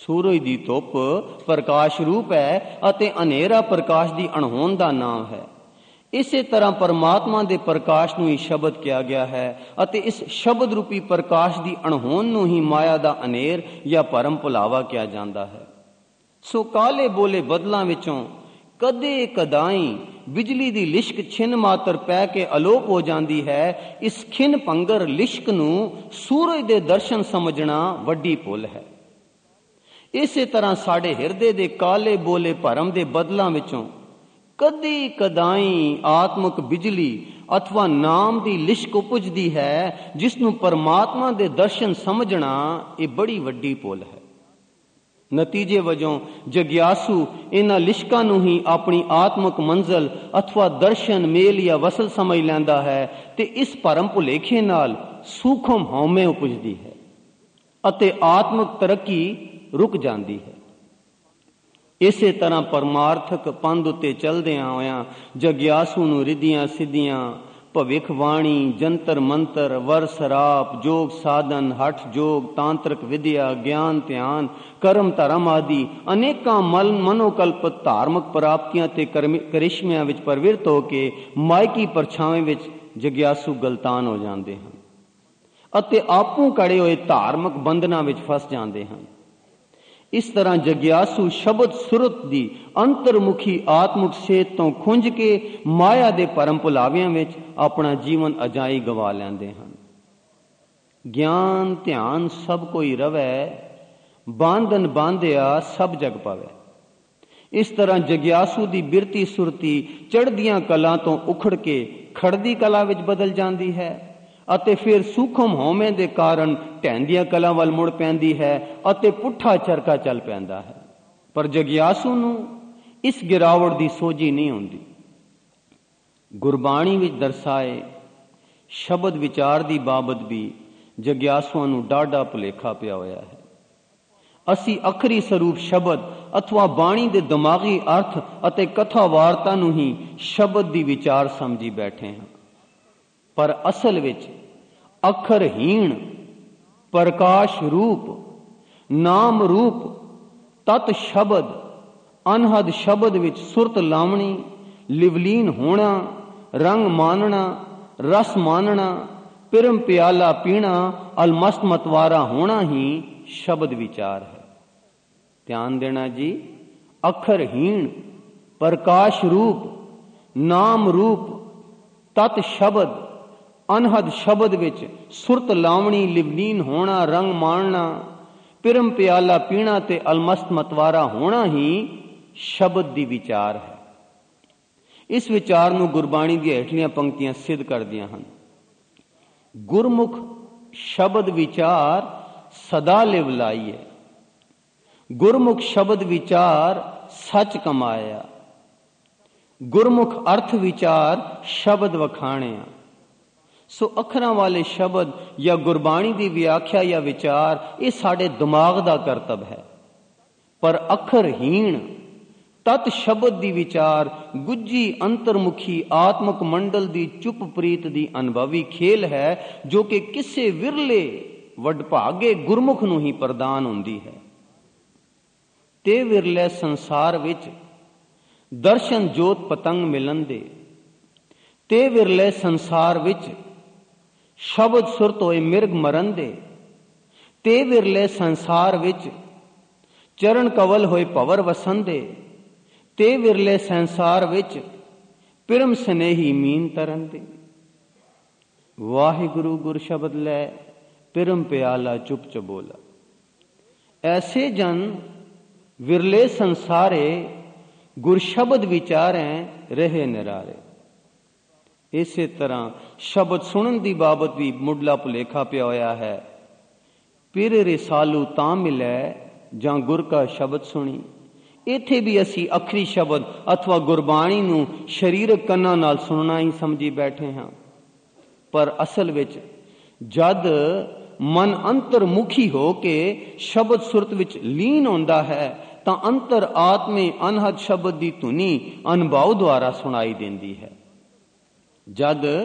ਸੂਰਜ ਦੀ ਧੁੱਪ ਪ੍ਰਕਾਸ਼ ਰੂਪ ਹੈ ਅਤੇ ਹਨੇਰਾ ਪ੍ਰਕਾਸ਼ ਦੀ ਅਣਹੋਂਦ ਦਾ ਨਾਮ ਹੈ। ਇਸੇ ਤਰ੍ਹਾਂ ਪਰਮਾਤਮਾ ਦੇ ਪ੍ਰਕਾਸ਼ ਨੂੰ ਹੀ ਸ਼ਬਦ ਕਿਹਾ ਗਿਆ ਹੈ ਅਤੇ ਇਸ ਸ਼ਬਦ ਰੂਪੀ ਪ੍ਰਕਾਸ਼ ਦੀ ਅਣਹੋਂਦ ਨੂੰ ਹੀ ਮਾਇਆ ਦਾ ਹਨੇਰ ਜਾਂ ਭਰਮ ਭੁਲਾਵਾ ਕਿਹਾ ਜਾਂਦਾ ਹੈ। ਸੋ ਕਾਲੇ ਬੋਲੇ ਬਦਲਾਂ ਵਿੱਚੋਂ ਕਦੇ ਕਦਾਈ ਬਿਜਲੀ ਦੀ ਲਿਸ਼ਕ ਛਿਨ ਮਾਤਰ ਪੈ ਕੇ ਅਲੋਪ ਹੋ ਜਾਂਦੀ ਹੈ। ਇਸ ਖਿਨ ਭੰਗਰ ਲਿਸ਼ਕ ਨੂੰ ਸੂਰਜ ਦੇ ਦਰਸ਼ਨ ਸਮਝਣਾ ਵੱਡੀ ਭੁੱਲ ਹੈ। ਇਸੇ ਤਰ੍ਹਾਂ ਸਾਡੇ ਹਿਰਦੇ ਦੇ ਕਾਲੇ ਬੋਲੇ ਭਰਮ ਦੇ ਬਦਲਾਂ ਵਿੱਚੋਂ ਕਦੇ ਕਦਾਈ ਆਤਮਿਕ ਬਿਜਲੀ ਅਥਵਾ ਨਾਮ ਦੀ ਲਿਸ਼ਕ ਉਪਜਦੀ ਹੈ, ਜਿਸ ਨੂੰ ਪਰਮਾਤਮਾ ਦੇ ਦਰਸ਼ਨ ਸਮਝਣਾ ਇਹ ਬੜੀ ਵੱਡੀ ਭੁੱਲ ਹੈ। ਨਤੀਜੇ ਵਜੋਂ ਜਗਿਆਸੂ ਇਹਨਾਂ ਲਿਸ਼ਕਾਂ ਨੂੰ ਹੀ ਆਪਣੀ ਆਤਮਿਕ ਮੰਜ਼ਲ ਅਥਵਾ ਦਰਸ਼ਨ ਮੇਲ ਜਾਂ ਵਸਲ ਸਮਝ ਲੈਂਦਾ ਹੈ ਤੇ ਇਸ ਭਰਮ ਭੁਲੇਖੇ ਨਾਲ ਸੂਖਮ ਹਉਮੈ ਉਪਜਦੀ ਹੈ ਅਤੇ ਆਤਮਿਕ ਤਰੱਕੀ ਰੁਕ ਜਾਂਦੀ ਹੈ। ਇਸੇ ਤਰ੍ਹਾਂ ਪਰਮਾਰਥਕ ਪੰਧ ਉੱਤੇ ਚੱਲਦਿਆਂ ਹੋਇਆਂ ਜਗਿਆਸੂ ਨੂੰ ਰਿੱਧੀਆਂ ਸਿੱਧੀਆਂ ਭਵਿੱਖਬਾਣੀ, ਜੰਤਰ ਮੰਤਰ, ਵਰ ਸਰਾਪ, ਜੋਗ ਸਾਧਨ, ਹਠ ਜੋਗ, ਤਾਂਤਰਿਕ ਵਿਦਿਆ, ਗਿਆਨ ਧਿਆਨ, ਕਰਮ ਧਰਮ ਆਦਿ ਅਨੇਕਾਂ ਮਨੋਕਲਪਿਤ ਧਾਰਮਿਕ ਪ੍ਰਾਪਤੀਆਂ ਤੇ ਕਰਿਸ਼ਮਿਆਂ ਵਿੱਚ ਪ੍ਰਵਿਰਤ ਹੋ ਕੇ ਮਾਇਕੀ ਪਰਛਾਵੇਂ ਵਿੱਚ ਜਗਿਆਸੂ ਗਲਤਾਨ ਹੋ ਜਾਂਦੇ ਹਨ ਅਤੇ ਆਪੂ ਕੜੇ ਹੋਏ ਧਾਰਮਿਕ ਬੰਧਨਾਂ ਵਿੱਚ ਫਸ ਜਾਂਦੇ ਹਨ। ਇਸ ਤਰ੍ਹਾਂ ਜਗਿਆਸੂ ਸ਼ਬਦ ਸੁਰਤ ਦੀ ਅੰਤਰਮੁਖੀ ਆਤਮਿਕ ਸੇਧ ਤੋਂ ਖੁੰਝ ਕੇ ਮਾਇਆ ਦੇ ਭਰਮ ਭੁਲਾਵਿਆਂ ਵਿੱਚ ਆਪਣਾ ਜੀਵਨ ਅਜਾਈ ਗਵਾ ਲੈਂਦੇ ਹਨ। ਗਿਆਨ ਧਿਆਨ ਸਭ ਕੋਈ ਰਵੈ, ਬਾਂਧਨ ਬਾਂਧਿਆ ਸਭ ਜਗ ਪਵੈ। ਇਸ ਤਰ੍ਹਾਂ ਜਗਿਆਸੂ ਦੀ ਬਿਰਤੀ ਸੁਰਤੀ ਚੜ੍ਹਦੀਆਂ ਕਲਾ ਤੋਂ ਉਖੜ ਕੇ ਖੜਦੀ ਕਲਾ ਵਿੱਚ ਬਦਲ ਜਾਂਦੀ ਹੈ ਅਤੇ ਫਿਰ ਸੂਖਮ ਹਉਮੈ ਦੇ ਕਾਰਨ ਢਹਿੰਦੀਆਂ ਕਲਾ ਵੱਲ ਮੁੜ ਪੈਂਦੀ ਹੈ ਅਤੇ ਪੁੱਠਾ ਚਰਕਾ ਚੱਲ ਪੈਂਦਾ ਹੈ। ਪਰ ਜਗਿਆਸੂ ਨੂੰ ਇਸ ਗਿਰਾਵਟ ਦੀ ਸੋਝੀ ਨਹੀਂ ਹੁੰਦੀ। ਗੁਰਬਾਣੀ ਵਿੱਚ ਦਰਸਾਏ ਸ਼ਬਦ ਵਿਚਾਰ ਦੀ ਬਾਬਤ ਵੀ ਜਗਿਆਸੂਆਂ ਨੂੰ ਡਾਢਾ ਭੁਲੇਖਾ ਪਿਆ ਹੋਇਆ ਹੈ। ਅਸੀਂ ਅਖਰੀ ਸਰੂਪ ਸ਼ਬਦ ਅਥਵਾ ਬਾਣੀ ਦੇ ਦਿਮਾਗੀ ਅਰਥ ਅਤੇ ਕਥਾ ਵਾਰਤਾ ਨੂੰ ਹੀ ਸ਼ਬਦ ਦੀ ਵਿਚਾਰ ਸਮਝੀ ਬੈਠੇ ਹਾਂ, ਪਰ ਅਸਲ ਵਿੱਚ ਅੱਖਰਹੀਣ ਪ੍ਰਕਾਸ਼ ਰੂਪ ਨਾਮ ਰੂਪ ਤਤ ਸ਼ਬਦ ਅਨਹਦ ਸ਼ਬਦ ਵਿੱਚ ਸੁਰਤ ਲਾਵਣੀ, ਲਿਵਲੀਨ ਹੋਣਾ, ਰੰਗ ਮਾਨਣਾ, ਰਸ ਮਾਨਣਾ, ਪਿਰਮ ਪਿਆਲਾ ਪੀਣਾ, ਅਲਮਸਤ ਮਤਵਾਰਾ ਹੋਣਾ ਹੀ ਸ਼ਬਦ ਵਿਚਾਰ ਹੈ। ਧਿਆਨ ਦੇਣਾ ਜੀ, ਅੱਖਰਹੀਣ ਪ੍ਰਕਾਸ਼ ਰੂਪ ਨਾਮ ਰੂਪ ਤਤ ਸ਼ਬਦ ਅਨਹਦ ਸ਼ਬਦ ਵਿੱਚ ਸੁਰਤ ਲਾਵਣੀ, ਲਿਵਲੀਨ ਹੋਣਾ, ਰੰਗ ਮਾਣਨਾ, ਪਿਰਮ ਪਿਆਲਾ ਪੀਣਾ ਤੇ ਅਲਮਸਤ ਮਤਵਾਰਾ ਹੋਣਾ ਹੀ ਸ਼ਬਦ ਦੀ ਵਿਚਾਰ ਹੈ। ਇਸ ਵਿਚਾਰ ਨੂੰ ਗੁਰਬਾਣੀ ਦੀਆਂ ਹੇਠਲੀਆਂ ਪੰਕਤੀਆਂ ਸਿੱਧ ਕਰਦੀਆਂ ਹਨ। ਗੁਰਮੁਖ ਸ਼ਬਦ ਵਿਚਾਰ ਸਦਾ ਲਿਵਲਾਈ ਹੈ, ਗੁਰਮੁਖ ਸ਼ਬਦ ਵਿਚਾਰ ਸੱਚ ਕਮਾਇਆ, ਗੁਰਮੁਖ ਅਰਥ ਵਿਚਾਰ ਸ਼ਬਦ ਵਖਾਣਿਆ। ਸੋ ਅੱਖਰਾਂ ਵਾਲੇ ਸ਼ਬਦ ਜਾਂ ਗੁਰਬਾਣੀ ਦੀ ਵਿਆਖਿਆ ਜਾਂ ਵਿਚਾਰ ਇਹ ਸਾਡੇ ਦਿਮਾਗ ਦਾ ਕਰਤੱਵ ਹੈ, ਪਰ ਅੱਖਰਹੀਣ ਤਤ ਸ਼ਬਦ ਦੀ ਵਿਚਾਰ ਗੁੱਜੀ ਅੰਤਰਮੁਖੀ ਆਤਮਿਕ ਮੰਡਲ ਦੀ ਚੁੱਪ ਪ੍ਰੀਤ ਦੀ ਅਨੁਭਵੀ ਖੇਲ ਹੈ, ਜੋ ਕਿ ਕਿਸੇ ਵਿਰਲੇ ਵਡਭਾਗੇ ਗੁਰਮੁਖ ਨੂੰ ਹੀ ਪ੍ਰਦਾਨ ਹੁੰਦੀ ਹੈ। ਤੇ ਵਿਰਲੇ ਸੰਸਾਰ ਵਿੱਚ ਦਰਸ਼ਨ ਜੋਤ ਪਤੰਗ ਮਿਲਣ ਦੇ, ਤੇ ਵਿਰਲੇ ਸੰਸਾਰ ਵਿੱਚ ਸ਼ਬਦ ਸੁਰਤ ਹੋਏ ਮਿਰਗ ਮਰਨ ਦੇ, ਤੇ ਵਿਰਲੇ ਸੰਸਾਰ ਵਿੱਚ ਚਰਨ ਕਵਲ ਹੋਏ ਭਵਰ ਵਸਨ ਦੇ, ਤੇ ਵਿਰਲੇ ਸੰਸਾਰ ਵਿੱਚ ਪਿਰਮ ਸਨੇਹੀ ਮੀਨ ਤਰਨ ਦੇ। ਵਾਹਿਗੁਰੂ ਗੁਰ ਸ਼ਬਦ ਲੈ ਪਿਰਮ ਪਿਆਲਾ ਚੁੱਪ ਚਬੋਲਾ। ਐਸੇ ਜਨ ਵਿਰਲੇ ਸੰਸਾਰੇ ਗੁਰ ਸ਼ਬਦ ਵਿਚਾਰੈ ਰਹੇ ਨਿਰਾਰੇ। ਇਸੇ ਤਰ੍ਹਾਂ ਸ਼ਬਦ ਸੁਣਨ ਦੀ ਬਾਬਤ ਵੀ ਮੁੱਢਲਾ ਭੁਲੇਖਾ ਪਿਆ ਹੋਇਆ ਹੈ। ਪਿਰ ਰਿਸਾਲੂ ਤਾਂ ਮਿਲੈ ਜਾਂ ਗੁਰ ਕਾ ਸ਼ਬਦ ਸੁਣੀ। ਇੱਥੇ ਵੀ ਅਸੀਂ ਅਖਰੀ ਸ਼ਬਦ ਅਥਵਾ ਗੁਰਬਾਣੀ ਨੂੰ ਸਰੀਰਕ ਕੰਨਾਂ ਨਾਲ ਸੁਣਨਾ ਹੀ ਸਮਝੀ ਬੈਠੇ ਹਾਂ, ਪਰ ਅਸਲ ਵਿੱਚ ਜਦ ਮਨ ਅੰਤਰਮੁਖੀ ਹੋ ਕੇ ਸ਼ਬਦ ਸੁਰਤ ਵਿੱਚ ਲੀਨ ਹੁੰਦਾ ਹੈ ਤਾਂ ਅੰਤਰ ਆਤਮੇ ਅਨਹਦ ਸ਼ਬਦ ਦੀ ਧੁਨੀ ਅਨੁਭਵ ਦੁਆਰਾ ਸੁਣਾਈ ਦਿੰਦੀ ਹੈ। ਜਦ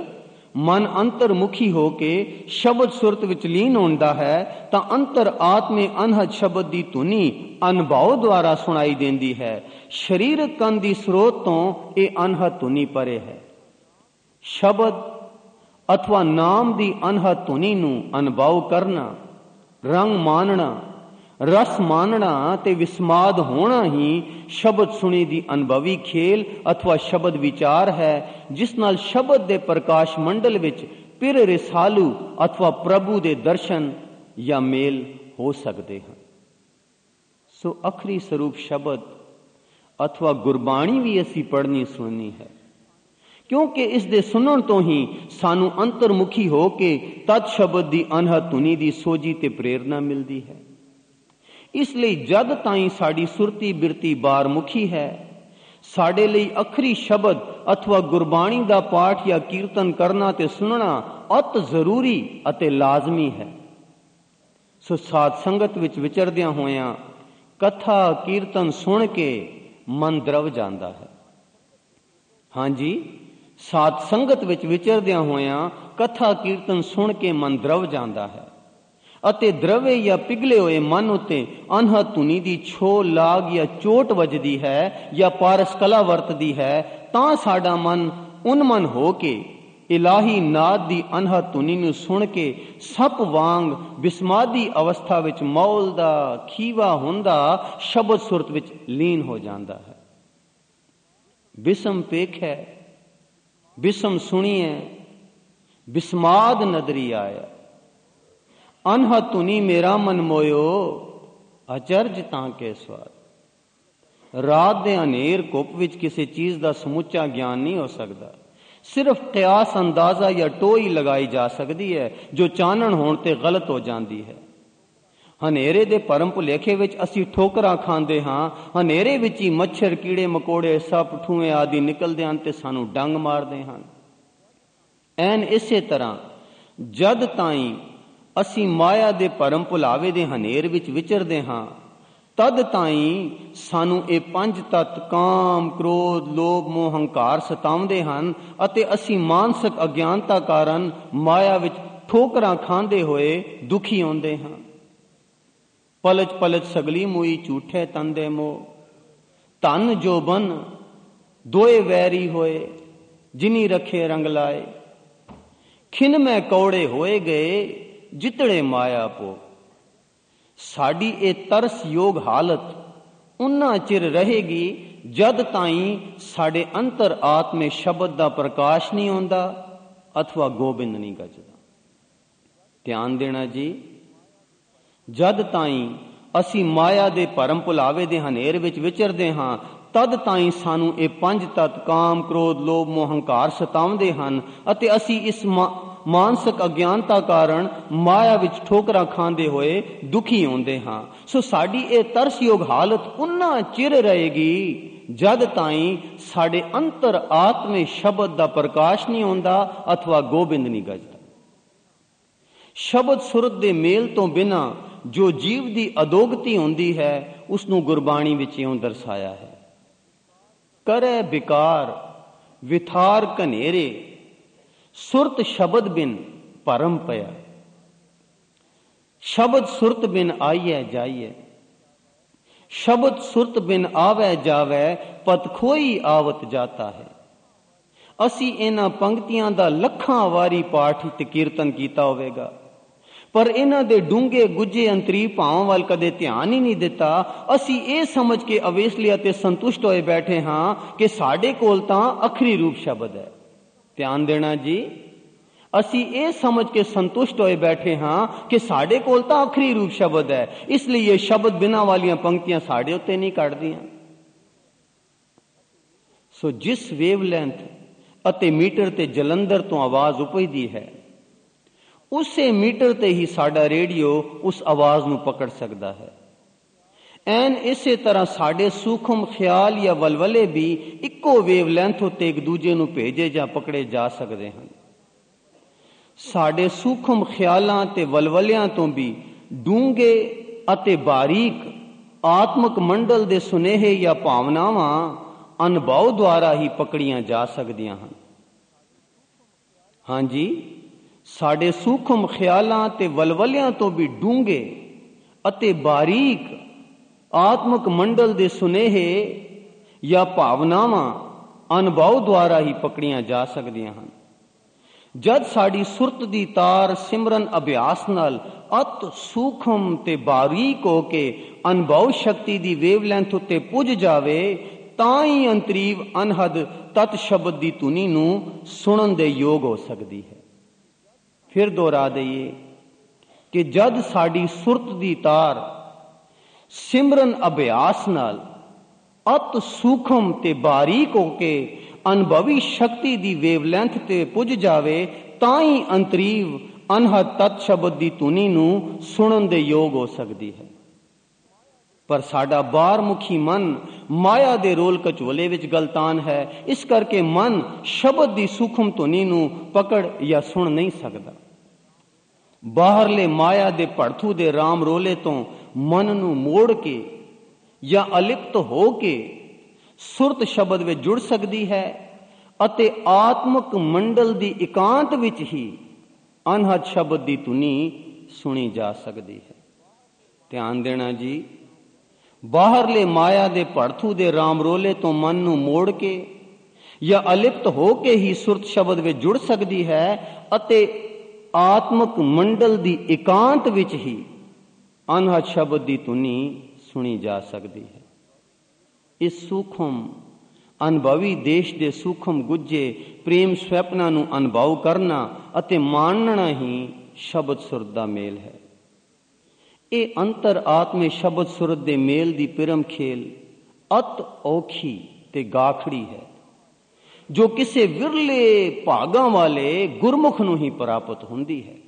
ਮਨ ਅੰਤਰਮੁਖੀ ਹੋ ਕੇ ਸ਼ਬਦ ਸੁਰਤ ਵਿੱਚ ਲੀਨ ਹੁੰਦਾ ਹੈ ਤਾਂ ਅੰਤਰ ਆਤਮੇ ਅਨਹਦ ਸ਼ਬਦ ਦੀ ਧੁਨੀ ਅਨੁਭਵ ਦੁਆਰਾ ਸੁਣਾਈ ਦਿੰਦੀ ਹੈ। ਸਰੀਰਕ ਕੰਨ ਦੀ ਸਰੋਤ ਤੋਂ ਇਹ ਅਨਹਦ ਧੁਨੀ ਪਰੇ ਹੈ। ਸ਼ਬਦ ਅਥਵਾ ਨਾਮ ਦੀ ਅਨਹਦ ਧੁਨੀ ਨੂੰ ਅਨੁਭਵ ਕਰਨਾ, ਰੰਗ ਮਾਨਣਾ, ਰਸ ਮਾਨਣਾ ਤੇ ਵਿਸਮਾਦ ਹੋਣਾ ਹੀ ਸ਼ਬਦ ਸੁਣੀ ਦੀ ਅਨੁਭਵੀ ਖੇਲ ਅਥਵਾ ਸ਼ਬਦ ਵਿਚਾਰ ਹੈ, ਜਿਸ ਨਾਲ ਸ਼ਬਦ ਦੇ ਪ੍ਰਕਾਸ਼ ਮੰਡਲ ਵਿੱਚ ਪਿਰ ਰਿਸਾਲੂ ਅਥਵਾ ਪ੍ਰਭੂ ਦੇ ਦਰਸ਼ਨ ਜਾਂ ਮੇਲ ਹੋ ਸਕਦੇ ਹਨ। ਸੋ ਅਖਰੀ ਸਰੂਪ ਸ਼ਬਦ ਅਥਵਾ ਗੁਰਬਾਣੀ ਵੀ ਅਸੀਂ ਪੜ੍ਹਨੀ ਸੁਣਨੀ ਹੈ, ਕਿਉਂਕਿ ਇਸ ਦੇ ਸੁਣਨ ਤੋਂ ਹੀ ਸਾਨੂੰ ਅੰਤਰਮੁਖੀ ਹੋ ਕੇ ਤਦ ਸ਼ਬਦ ਦੀ ਅਨਹਦ ਧੁਨੀ ਦੀ ਸੋਝੀ ਤੇ ਪ੍ਰੇਰਨਾ ਮਿਲਦੀ ਹੈ। ਇਸ ਲਈ ਜਦ ਤਾਈਂ ਸਾਡੀ ਸੁਰਤੀ ਬਿਰਤੀ ਬਾਰਮੁਖੀ ਹੈ, ਸਾਡੇ ਲਈ ਅਖਰੀ ਸ਼ਬਦ ਅਥਵਾ ਗੁਰਬਾਣੀ ਦਾ ਪਾਠ ਜਾਂ ਕੀਰਤਨ ਕਰਨਾ ਤੇ ਸੁਣਨਾ ਅਤ ਜ਼ਰੂਰੀ ਅਤੇ ਲਾਜ਼ਮੀ ਹੈ। ਸੋ ਸਾਧ ਸੰਗਤ ਵਿੱਚ ਵਿਚਰਦਿਆਂ ਹੋਇਆਂ ਕਥਾ ਕੀਰਤਨ ਸੁਣ ਕੇ ਮਨ ਦਰਵ ਜਾਂਦਾ ਹੈ। ਹਾਂਜੀ, ਸਾਧ ਸੰਗਤ ਵਿੱਚ ਵਿਚਰਦਿਆਂ ਹੋਇਆਂ ਕਥਾ ਕੀਰਤਨ ਸੁਣ ਕੇ ਮਨ ਦਰਵ ਜਾਂਦਾ ਹੈ ਅਤੇ ਦਰਵੇ ਜਾਂ ਪਿਘਲੇ ਹੋਏ ਮਨ ਉੱਤੇ ਅਨਹਦ ਧੁਨੀ ਦੀ ਛੋ ਲਾਗ ਜਾਂ ਚੋਟ ਵੱਜਦੀ ਹੈ ਜਾਂ ਪਾਰਸ ਕਲਾ ਵਰਤਦੀ ਹੈ, ਤਾਂ ਸਾਡਾ ਮਨ ਉਨਮਨ ਹੋ ਕੇ ਇਲਾਹੀ ਨਾਦ ਦੀ ਅਨਹਦ ਧੁਨੀ ਨੂੰ ਸੁਣ ਕੇ ਸੱਪ ਵਾਂਗ ਬਿਸਮਾਦੀ ਅਵਸਥਾ ਵਿੱਚ ਮੌਲਦਾ ਖੀਵਾ ਹੁੰਦਾ ਸ਼ਬਦ ਸੁਰਤ ਵਿੱਚ ਲੀਨ ਹੋ ਜਾਂਦਾ ਹੈ। ਬਿਸਮ ਪੇਖੈ ਬਿਸਮ ਸੁਣੀਐ ਬਿਸਮਾਦ ਨਦਰੀ ਆਇਆ, ਅਨਹਦ ਧੁਨੀ ਮੇਰਾ ਮਨ ਮੋਇਓ ਅਚਰਜ ਤਾਂ ਕੇ ਸਵਾਦ। ਰਾਤ ਦੇ ਹਨੇਰ ਘੁੱਪ ਵਿੱਚ ਕਿਸੇ ਚੀਜ਼ ਦਾ ਸਮੁੱਚਾ ਗਿਆਨ ਨਹੀਂ ਹੋ ਸਕਦਾ, ਸਿਰਫ ਕਿਆਸ ਅੰਦਾਜ਼ਾ ਜਾਂ ਟੋਈ ਲਗਾਈ ਜਾ ਸਕਦੀ ਹੈ ਜੋ ਚਾਨਣ ਹੋਣ ਤੇ ਗਲਤ ਹੋ ਜਾਂਦੀ ਹੈ। ਹਨੇਰੇ ਦੇ ਭਰਮ ਭੁਲੇਖੇ ਵਿੱਚ ਅਸੀਂ ਠੋਕਰਾਂ ਖਾਂਦੇ ਹਾਂ। ਹਨੇਰੇ ਵਿੱਚ ਹੀ ਮੱਛਰ, ਕੀੜੇ ਮਕੌੜੇ, ਸੱਪ, ਠੂਏ ਆਦਿ ਨਿਕਲਦੇ ਹਨ ਤੇ ਸਾਨੂੰ ਡੰਗ ਮਾਰਦੇ ਹਨ। ਐਨ ਇਸੇ ਤਰ੍ਹਾਂ ਜਦ ਤਾਈਂ ਅਸੀਂ ਮਾਇਆ ਦੇ ਭਰਮ ਭੁਲਾਵੇ ਦੇ ਹਨੇਰ ਵਿੱਚ ਵਿਚਰਦੇ ਹਾਂ, ਤਦ ਤਾਈਂ ਸਾਨੂੰ ਇਹ ਪੰਜ ਤੱਤ ਕਾਮ, ਕ੍ਰੋਧ, ਲੋਭ, ਮੋਹ, ਹੰਕਾਰ ਸਤਾਉਂਦੇ ਹਨ ਅਤੇ ਅਸੀਂ ਮਾਨਸਿਕ ਅਗਿਆਨਤਾ ਕਾਰਨ ਮਾਇਆ ਵਿੱਚ ਠੋਕਰਾਂ ਖਾਂਦੇ ਹੋਏ ਦੁਖੀ ਹੁੰਦੇ ਹਾਂ। ਪਲਚ ਪਲਚ ਸਗਲੀ ਮੂਈ ਝੂਠੇ ਤਨ ਦੇ ਮੋਹ, ਧਨ ਜੋ ਬਨ ਦੋਏ ਵੈਰੀ ਹੋਏ, ਜਿਨੀ ਰੱਖੇ ਰੰਗ ਲਾਏ। ਖਿਨ ਮੈਂ ਕੌੜੇ ਹੋਏ ਗਏ ਜਿਤੜੇ ਮਾਇਆ ਪੋ। ਸਾਡੀ ਇਹ ਤਰਸਯੋਗ ਹਾਲਤ ਉਨਾ ਚਿਰ ਰਹੇਗੀ ਜਦ ਤਾਈਂ ਸਾਡੇ ਅੰਤਰ ਆਤਮੇ ਸ਼ਬਦ ਦਾ ਪ੍ਰਕਾਸ਼ ਨਹੀਂ ਹੁੰਦਾ ਅਥਵਾ ਗੋਬਿੰਦ ਨਹੀਂ ਗੱਜਦਾ। ਧਿਆਨ ਦੇਣਾ ਜੀ, ਜਦ ਤਾਈਂ ਅਸੀਂ ਮਾਇਆ ਦੇ ਭਰਮ ਭੁਲਾਵੇ ਦੇ ਹਨੇਰ ਵਿੱਚ ਵਿਚਰਦੇ ਹਾਂ, ਤਦ ਤਾਈਂ ਸਾਨੂੰ ਇਹ ਪੰਜ ਤੱਤ ਕਾਮ, ਕ੍ਰੋਧ, ਲੋਭ, ਮੋਹ, ਹੰਕਾਰ ਸਤਾਉਂਦੇ ਹਨ ਅਤੇ ਅਸੀਂ ਇਸ ਮਾਨਸਿਕ ਅਗਿਆਨਤਾ ਕਾਰਨ ਮਾਇਆ ਵਿੱਚ ਠੋਕਰਾਂ ਖਾਂਦੇ ਹੋਏ ਦੁਖੀ ਹੁੰਦੇ ਹਾਂ। ਸੋ ਸਾਡੀ ਇਹ ਤਰਸਯੋਗ ਹਾਲਤ ਉਨਾ ਚਿਰ ਰਹੇਗੀ ਜਦ ਤਾਈਂ ਸਾਡੇ ਅੰਤਰ ਆਤਮੇ ਸ਼ਬਦ ਦਾ ਪ੍ਰਕਾਸ਼ ਨਹੀਂ ਹੁੰਦਾ ਅਥਵਾ ਗੋਬਿੰਦ ਨਹੀਂ ਗੱਜਦਾ। ਸ਼ਬਦ ਸੁਰਤ ਦੇ ਮੇਲ ਤੋਂ ਬਿਨਾਂ ਜੋ ਜੀਵ ਦੀ ਅਦੋਗਤੀ ਹੁੰਦੀ ਹੈ, ਉਸ ਨੂੰ ਗੁਰਬਾਣੀ ਵਿੱਚ ਇਉਂ ਦਰਸਾਇਆ ਹੈ। ਕਰੇ ਬਿਕਾਰ ਵਿਥਾਰ ਘਨੇਰੇ, ਸੁਰਤ ਸ਼ਬਦ ਬਿਨ ਭਰਮ ਪਿਆ। ਸ਼ਬਦ ਸੁਰਤ ਬਿਨ ਆਈਐ ਜਾਈਐ, ਸ਼ਬਦ ਸੁਰਤ ਬਿਨ ਆਵੈ ਜਾਵੈ, ਪਤ ਖੋਈ ਆਵਤ ਜਾਤਾ ਹੈ। ਅਸੀਂ ਇਹਨਾਂ ਪੰਕਤੀਆਂ ਦਾ ਲੱਖਾਂ ਵਾਰੀ ਪਾਠ ਤੇ ਕੀਰਤਨ ਕੀਤਾ ਹੋਵੇਗਾ, ਪਰ ਇਹਨਾਂ ਦੇ ਡੂੰਘੇ ਗੁੱਝੇ ਅੰਤਰੀ ਭਾਵਾਂ ਵੱਲ ਕਦੇ ਧਿਆਨ ਹੀ ਨਹੀਂ ਦਿੱਤਾ। ਅਸੀਂ ਇਹ ਸਮਝ ਕੇ ਅਵੇਸਲੇ ਅਤੇ ਸੰਤੁਸ਼ਟ ਹੋਏ ਬੈਠੇ ਹਾਂ ਕਿ ਸਾਡੇ ਕੋਲ ਤਾਂ ਅਖਰੀ ਰੂਪ ਸ਼ਬਦ ਹੈ। ਧਿਆਨ ਦੇਣਾ ਜੀ, ਅਸੀਂ ਇਹ ਸਮਝ ਕੇ ਸੰਤੁਸ਼ਟ ਹੋਏ ਬੈਠੇ ਹਾਂ ਕਿ ਸਾਡੇ ਕੋਲ ਤਾਂ ਆਖਰੀ ਰੂਪ ਸ਼ਬਦ ਹੈ, ਇਸ ਲਈ ਇਹ ਸ਼ਬਦ ਬਿਨਾਂ ਵਾਲੀਆਂ ਪੰਕਤੀਆਂ ਸਾਡੇ ਉੱਤੇ ਨਹੀਂ ਕੱਢਦੀਆਂ। ਸੋ ਜਿਸ ਵੇਵਲੈਂਥ ਅਤੇ ਮੀਟਰ ਤੇ ਜਲੰਧਰ ਤੋਂ ਆਵਾਜ਼ ਉਪਜਦੀ ਹੈ, ਉਸੇ ਮੀਟਰ ਤੇ ਹੀ ਸਾਡਾ ਰੇਡੀਓ ਉਸ ਆਵਾਜ਼ ਨੂੰ ਪਕੜ ਸਕਦਾ ਹੈ। ਐਨ ਇਸੇ ਤਰ੍ਹਾਂ ਸਾਡੇ ਸੂਖਮ ਖਿਆਲ ਜਾਂ ਵਲਵਲੇ ਵੀ ਇੱਕੋ ਵੇਵਲੈਂਥ ਉੱਤੇ ਇੱਕ ਦੂਜੇ ਨੂੰ ਭੇਜੇ ਜਾਂ ਪਕੜੇ ਜਾ ਸਕਦੇ ਹਨ। ਸਾਡੇ ਸੂਖਮ ਖਿਆਲਾਂ ਤੇ ਵਲਵਲਿਆਂ ਤੋਂ ਵੀ ਡੂੰਘੇ ਅਤੇ ਬਾਰੀਕ ਆਤਮਿਕ ਮੰਡਲ ਦੇ ਸੁਨੇਹੇ ਜਾਂ ਭਾਵਨਾਵਾਂ ਅਨੁਭਵ ਦੁਆਰਾ ਹੀ ਪਕੜੀਆਂ ਜਾ ਸਕਦੀਆਂ ਹਨ। ਹਾਂਜੀ, ਸਾਡੇ ਸੂਖਮ ਖਿਆਲਾਂ ਤੇ ਵਲਵਲਿਆਂ ਤੋਂ ਵੀ ਡੂੰਘੇ ਅਤੇ ਬਾਰੀਕ ਆਤਮਿਕ ਮੰਡਲ ਦੇ ਸੁਨੇਹੇ ਜਾਂ ਭਾਵਨਾਵਾਂ ਅਨੁਭਵ ਦੁਆਰਾ ਹੀ ਪਕੜੀਆਂ ਜਾ ਸਕਦੀਆਂ ਹਨ। ਜਦ ਸਾਡੀ ਸੁਰਤ ਦੀ ਤਾਰ ਸਿਮਰਨ ਅਭਿਆਸ ਨਾਲ ਅਤ ਸੂਖਮ ਤੇ ਬਾਰੀਕ ਹੋ ਕੇ ਅਨੁਭਵ ਸ਼ਕਤੀ ਦੀ ਵੇਵਲੈਂਥ ਉੱਤੇ ਪੁੱਜ ਜਾਵੇ, ਤਾਂ ਹੀ ਅੰਤਰੀਵ ਅਨਹਦ ਤਤ ਸ਼ਬਦ ਦੀ ਧੁਨੀ ਨੂੰ ਸੁਣਨ ਦੇ ਯੋਗ ਹੋ ਸਕਦੀ ਹੈ। ਫਿਰ ਦੁਹਰਾ ਦਈਏ ਕਿ ਜਦ ਸਾਡੀ ਸੁਰਤ ਦੀ ਤਾਰ ਸਿਮਰਨ ਅਭਿਆਸ ਨਾਲ ਅਤ ਸੂਖਮ ਤੇ ਬਾਰੀਕ ਹੋ ਕੇ ਅਨੁਭਵੀ ਸ਼ਕਤੀ ਦੀ ਵੇਵਲੈਂਥ ਤੇ ਪੁੱਜ ਜਾਵੇ, ਤਾਂ ਹੀ ਅੰਤਰੀਵ ਅਨਹਦ ਤਤ ਸ਼ਬਦ ਦੀ ਧੁਨੀ ਨੂੰ ਸੁਣਨ ਦੇ ਯੋਗ ਹੋ ਸਕਦੀ ਹੈ। ਪਰ ਸਾਡਾ ਬਾਹਰਮੁਖੀ ਮਨ ਮਾਇਆ ਦੇ ਰੋਲ ਕਚੋਲੇ ਵਿੱਚ ਗਲਤਾਨ ਹੈ। ਇਸ ਕਰਕੇ ਮਨ ਸ਼ਬਦ ਦੀ ਸੂਖਮ ਧੁਨੀ ਨੂੰ ਪਕੜ ਜਾਂ ਸੁਣ ਨਹੀਂ ਸਕਦਾ। ਬਾਹਰਲੇ ਮਾਇਆ ਦੇ ਭੜਥੂ ਦੇ ਰਾਮ ਰੋਲੇ ਤੋਂ ਮਨ ਨੂੰ ਮੋੜ ਕੇ ਜਾਂ ਅਲਿਪਤ ਹੋ ਕੇ ਸੁਰਤ ਸ਼ਬਦ ਵਿੱਚ ਜੁੜ ਸਕਦੀ ਹੈ ਅਤੇ ਆਤਮਿਕ ਮੰਡਲ ਦੀ ਇਕਾਂਤ ਵਿੱਚ ਹੀ ਅਨਹਦ ਸ਼ਬਦ ਦੀ ਧੁਨੀ ਸੁਣੀ ਜਾ ਸਕਦੀ ਹੈ। ਧਿਆਨ ਦੇਣਾ ਜੀ, ਬਾਹਰਲੇ ਮਾਇਆ ਦੇ ਭੜਥੂ ਦੇ ਰਾਮ ਰੋਲੇ ਤੋਂ ਮਨ ਨੂੰ ਮੋੜ ਕੇ ਜਾਂ ਅਲਿਪਤ ਹੋ ਕੇ ਹੀ ਸੁਰਤ ਸ਼ਬਦ ਵਿੱਚ ਜੁੜ ਸਕਦੀ ਹੈ ਅਤੇ ਆਤਮਿਕ ਮੰਡਲ ਦੀ ਇਕਾਂਤ ਵਿੱਚ ਹੀ ਅਨਹਦ ਸ਼ਬਦ ਦੀ ਧੁਨੀ ਸੁਣੀ ਜਾ ਸਕਦੀ ਹੈ। ਇਸ ਸੂਖਮ ਅਨੁਭਵੀ ਦੇਸ਼ ਦੇ ਸੂਖਮ ਗੁੱਜੇ ਪ੍ਰੇਮ ਸਵੈਪਨਾਂ ਨੂੰ ਅਨੁਭਵ ਕਰਨਾ ਅਤੇ ਮਾਣਨਾ ਹੀ ਸ਼ਬਦ ਸੁਰਤ ਦਾ ਮੇਲ ਹੈ। ਇਹ ਅੰਤਰ ਆਤਮੇ ਸ਼ਬਦ ਸੁਰਤ ਦੇ ਮੇਲ ਦੀ ਪਿਰਮ ਖੇਲ ਅਤ ਔਖੀ ਤੇ ਗਾਖੜੀ ਹੈ, ਜੋ ਕਿਸੇ ਵਿਰਲੇ ਭਾਗਾਂ ਵਾਲੇ ਗੁਰਮੁਖ ਨੂੰ ਹੀ ਪ੍ਰਾਪਤ ਹੁੰਦੀ ਹੈ।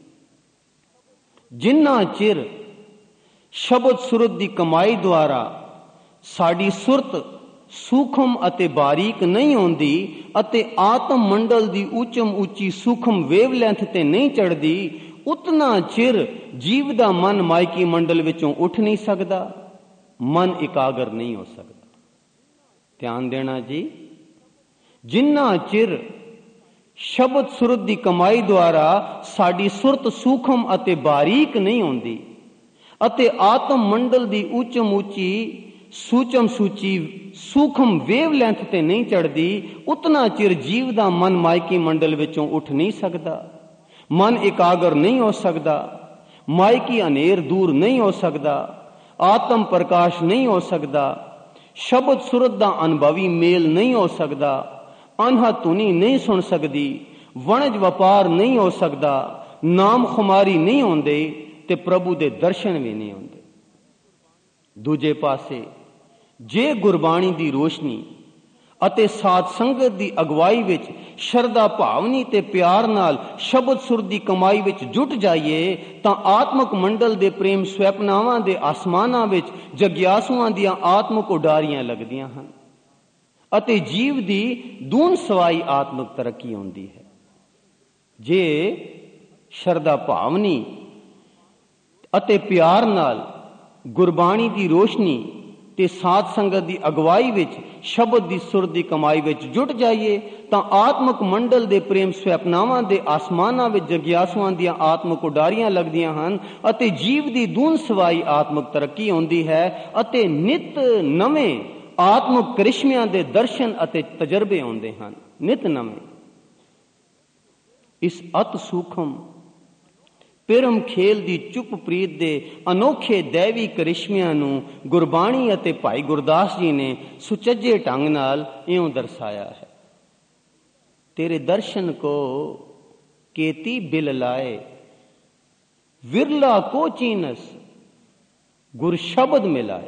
ਜਿੰਨਾ ਚਿਰ ਸ਼ਬਦ ਸੁਰਤ ਦੀ ਕਮਾਈ ਦੁਆਰਾ ਸਾਡੀ ਸੁਰਤ ਸੂਖਮ ਅਤੇ ਬਾਰੀਕ ਨਹੀਂ ਹੁੰਦੀ ਅਤੇ ਆਤਮ ਮੰਡਲ ਦੀ ਉੱਚਮ ਉੱਚੀ ਸੂਖਮ ਵੇਵਲੈਂਥ ਤੇ ਨਹੀਂ ਚੜ੍ਹਦੀ, ਉਤਨਾ ਚਿਰ ਜੀਵ ਦਾ ਮਨ ਮਾਇਕੀ ਮੰਡਲ ਵਿੱਚੋਂ ਉੱਠ ਨਹੀਂ ਸਕਦਾ, ਮਨ ਇਕਾਗਰ ਨਹੀਂ ਹੋ ਸਕਦਾ। ਧਿਆਨ ਦੇਣਾ ਜੀ, ਜਿੰਨਾ ਚਿਰ ਸ਼ਬਦ ਸੁਰਤ ਦੀ ਕਮਾਈ ਦੁਆਰਾ ਸਾਡੀ ਸੁਰਤ ਸੂਖਮ ਅਤੇ ਬਾਰੀਕ ਨਹੀਂ ਹੁੰਦੀ ਅਤੇ ਆਤਮ ਮੰਡਲ ਦੀ ਉੱਚਮ ਉੱਚੀ ਸੂਚਮ ਸੂਚੀ ਸੂਖਮ ਵੇਵਲੈਂਥ ਤੇ ਨਹੀਂ ਚੜ੍ਹਦੀ, ਉਤਨਾ ਚਿਰ ਜੀਵ ਦਾ ਮਨ ਮਾਇਕੀ ਮੰਡਲ ਵਿੱਚੋਂ ਉੱਠ ਨਹੀਂ ਸਕਦਾ, ਮਨ ਇਕਾਗਰ ਨਹੀਂ ਹੋ ਸਕਦਾ, ਮਾਇਕੀ ਹਨੇਰ ਦੂਰ ਨਹੀਂ ਹੋ ਸਕਦਾ, ਆਤਮ ਪ੍ਰਕਾਸ਼ ਨਹੀਂ ਹੋ ਸਕਦਾ, ਸ਼ਬਦ ਸੁਰਤ ਦਾ ਅਨੁਭਵੀ ਮੇਲ ਨਹੀਂ ਹੋ ਸਕਦਾ, ਅਨਹਦ ਧੁਨੀ ਨਹੀਂ ਸੁਣ ਸਕਦੀ, ਵਣਜ ਵਪਾਰ ਨਹੀਂ ਹੋ ਸਕਦਾ, ਨਾਮ ਖੁਮਾਰੀ ਨਹੀਂ ਹੁੰਦੇ ਤੇ ਪ੍ਰਭੂ ਦੇ ਦਰਸ਼ਨ ਵੀ ਨਹੀਂ ਹੁੰਦੇ। ਦੂਜੇ ਪਾਸੇ ਜੇ ਗੁਰਬਾਣੀ ਦੀ ਰੋਸ਼ਨੀ ਅਤੇ ਸਾਧ ਸੰਗਤ ਦੀ ਅਗਵਾਈ ਵਿੱਚ ਸ਼ਰਧਾ ਭਾਵਨੀ ਤੇ ਪਿਆਰ ਨਾਲ ਸ਼ਬਦ ਸੁਰ ਦੀ ਕਮਾਈ ਵਿੱਚ ਜੁਟ ਜਾਈਏ, ਤਾਂ ਆਤਮਿਕ ਮੰਡਲ ਦੇ ਪ੍ਰੇਮ ਸਵੈਪਨਾਵਾਂ ਦੇ ਆਸਮਾਨਾਂ ਵਿੱਚ ਜਗਿਆਸੂਆਂ ਦੀਆਂ ਆਤਮਿਕ ਉਡਾਰੀਆਂ ਲੱਗਦੀਆਂ ਹਨ ਅਤੇ ਜੀਵ ਦੀ ਦੂਨ ਸਵਾਈ ਆਤਮਿਕ ਤਰੱਕੀ ਹੁੰਦੀ ਹੈ। ਜੇ ਸ਼ਰਧਾ ਭਾਵਨੀ ਅਤੇ ਪਿਆਰ ਨਾਲ ਗੁਰਬਾਣੀ ਦੀ ਰੋਸ਼ਨੀ ਤੇ ਸਾਧ ਸੰਗਤ ਦੀ ਅਗਵਾਈ ਵਿੱਚ ਸ਼ਬਦ ਦੀ ਸੁਰ ਦੀ ਕਮਾਈ ਵਿੱਚ ਜੁਟ ਜਾਈਏ, ਤਾਂ ਆਤਮਿਕ ਮੰਡਲ ਦੇ ਪ੍ਰੇਮ ਸਵੈਪਨਾਵਾਂ ਦੇ ਆਸਮਾਨਾਂ ਵਿੱਚ ਜਗਿਆਸੂਆਂ ਦੀਆਂ ਆਤਮਿਕ ਉਡਾਰੀਆਂ ਲੱਗਦੀਆਂ ਹਨ ਅਤੇ ਜੀਵ ਦੀ ਦੂਨ ਸਵਾਈ ਆਤਮਿਕ ਤਰੱਕੀ ਹੁੰਦੀ ਹੈ ਅਤੇ ਨਿਤ ਨਵੇਂ ਆਤਮਿਕ ਕਰਿਸ਼ਮਿਆਂ ਦੇ ਦਰਸ਼ਨ ਅਤੇ ਤਜਰਬੇ ਹੁੰਦੇ ਹਨ, ਨਿਤ ਨਵੇਂ। ਇਸ ਅਤ ਸੂਖਮ ਪਿਰਮ ਖੇਲ ਦੀ ਚੁੱਪ ਪ੍ਰੀਤ ਦੇ ਅਨੋਖੇ ਦੈਵੀ ਕਰਿਸ਼ਮਿਆਂ ਨੂੰ ਗੁਰਬਾਣੀ ਅਤੇ ਭਾਈ ਗੁਰਦਾਸ ਜੀ ਨੇ ਸੁਚੱਜੇ ਢੰਗ ਨਾਲ ਇਉਂ ਦਰਸਾਇਆ ਹੈ। ਤੇਰੇ ਦਰਸ਼ਨ ਕੋ ਕੇਤੀ ਬਿਲ ਲਾਏ, ਵਿਰਲਾ ਕੋ ਚੀਨਸ ਗੁਰ ਸ਼ਬਦ ਮਿਲਾਏ।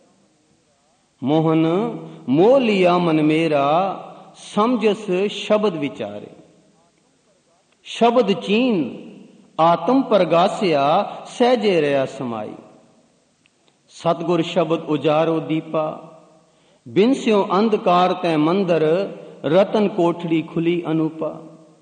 ਮੋਹਨ ਮੋਹ ਲਿਆ ਮਨ ਮੇਰਾ, ਸਮਝਸ ਸ਼ਬਦ ਵਿਚਾਰੇ। ਸ਼ਬਦ ਚੀਨ ਆਤਮ ਪ੍ਰਗਾਸਿਆ, ਸਹਿਜੇ ਰਿਆ ਸਮਾਈ। ਸਤਿਗੁਰ ਸ਼ਬਦ ਉਜਾਰੋ ਦੀਪਾ, ਬਿਨਸਿਓ ਅੰਧਕਾਰ ਤੈ ਮੰਦਰ, ਰਤਨ ਕੋਠੜੀ ਖੁਲੀ ਅਨੂਪਾ।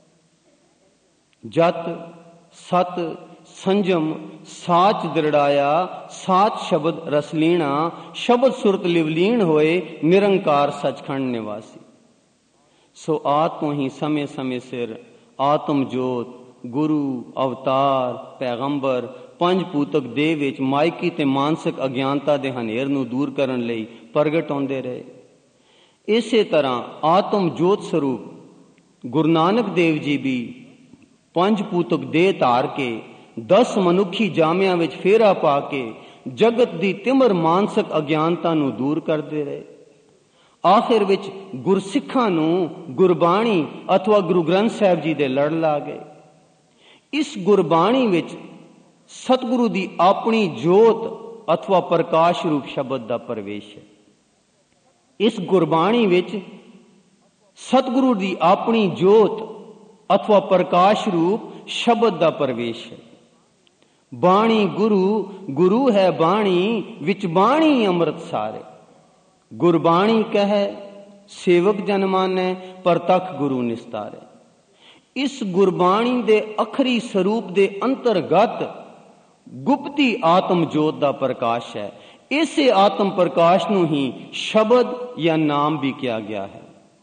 ਜਤ ਸਤ ਸੰਜਮ ਸਾਚ ਦ੍ਰਿੜਾਇਆ, ਸਾਚ ਸ਼ਬਦ ਰਸਲੀਣਾ। ਸ਼ਬਦ ਸੁਰਤ ਲਿਵਲੀਨ ਹੋਏ, ਨਿਰੰਕਾਰ ਸਚਖੰਡ ਨਿਵਾਸੀ। ਸੋ ਆਤਮੋ ਹੀ ਸਮੇਂ ਸਮੇਂ ਸਿਰ ਆਤਮ ਜੋਤ, ਗੁਰੂ, ਅਵਤਾਰ, ਪੈਗੰਬਰ ਪੰਜ ਭੂਤਕ ਦੇਹ ਵਿੱਚ ਮਾਇਕੀ ਤੇ ਮਾਨਸਿਕ ਅਗਿਆਨਤਾ ਦੇ ਹਨੇਰ ਨੂੰ ਦੂਰ ਕਰਨ ਲਈ ਪ੍ਰਗਟ ਹੁੰਦੇ ਰਹੇ। ਇਸੇ ਤਰ੍ਹਾਂ ਆਤਮ ਜੋਤ ਸਰੂਪ ਗੁਰੂ ਨਾਨਕ ਦੇਵ ਜੀ ਵੀ ਪੰਜ ਭੂਤਕ ਦੇਹ ਧਾਰ ਕੇ 10 ਮਨੁੱਖੀ ਜਾਮਿਆਂ ਵਿੱਚ ਫੇਰਾ ਪਾ ਕੇ ਜਗਤ ਦੀ ਤਿਮਰ ਮਾਨਸਿਕ ਅਗਿਆਨਤਾ ਨੂੰ ਦੂਰ ਕਰਦੇ ਰਹੇ। ਆਖਿਰ ਵਿੱਚ ਗੁਰਸਿੱਖਾਂ ਨੂੰ ਗੁਰਬਾਣੀ ਅਥਵਾ ਗੁਰੂ ਗ੍ਰੰਥ ਸਾਹਿਬ ਜੀ ਦੇ ਲੜ ਲਾ ਗਏ। ਇਸ ਗੁਰਬਾਣੀ ਵਿੱਚ ਸਤਿਗੁਰੂ ਦੀ ਆਪਣੀ ਜੋਤ ਅਥਵਾ ਪ੍ਰਕਾਸ਼ ਰੂਪ ਸ਼ਬਦ ਦਾ ਪ੍ਰਵੇਸ਼ ਹੈ। ਇਸ ਗੁਰਬਾਣੀ ਵਿੱਚ ਸਤਿਗੁਰੂ ਦੀ ਆਪਣੀ ਜੋਤ ਅਥਵਾ ਪ੍ਰਕਾਸ਼ ਰੂਪ ਸ਼ਬਦ ਦਾ ਪ੍ਰਵੇਸ਼ ਹੈ। ਬਾਣੀ ਗੁਰੂ, ਗੁਰੂ ਹੈ ਬਾਣੀ, ਵਿੱਚ ਬਾਣੀ ਅੰਮ੍ਰਿਤ ਸਾਰੇ। ਗੁਰਬਾਣੀ ਕਹੈ ਸੇਵਕ ਜਨ ਮਾਨੈ, ਪ੍ਰਤੱਖ ਗੁਰੂ ਨਿਸਤਾਰੇ। ਇਸ ਗੁਰਬਾਣੀ ਦੇ ਅਖਰੀ ਸਰੂਪ ਦੇ ਅੰਤਰਗਤ ਗੁਪਤੀ ਆਤਮ ਜੋਤ ਦਾ ਪ੍ਰਕਾਸ਼ ਹੈ। ਇਸੇ ਆਤਮ ਪ੍ਰਕਾਸ਼ ਨੂੰ ਹੀ ਸ਼ਬਦ ਜਾਂ ਨਾਮ ਵੀ ਕਿਹਾ ਗਿਆ ਹੈ।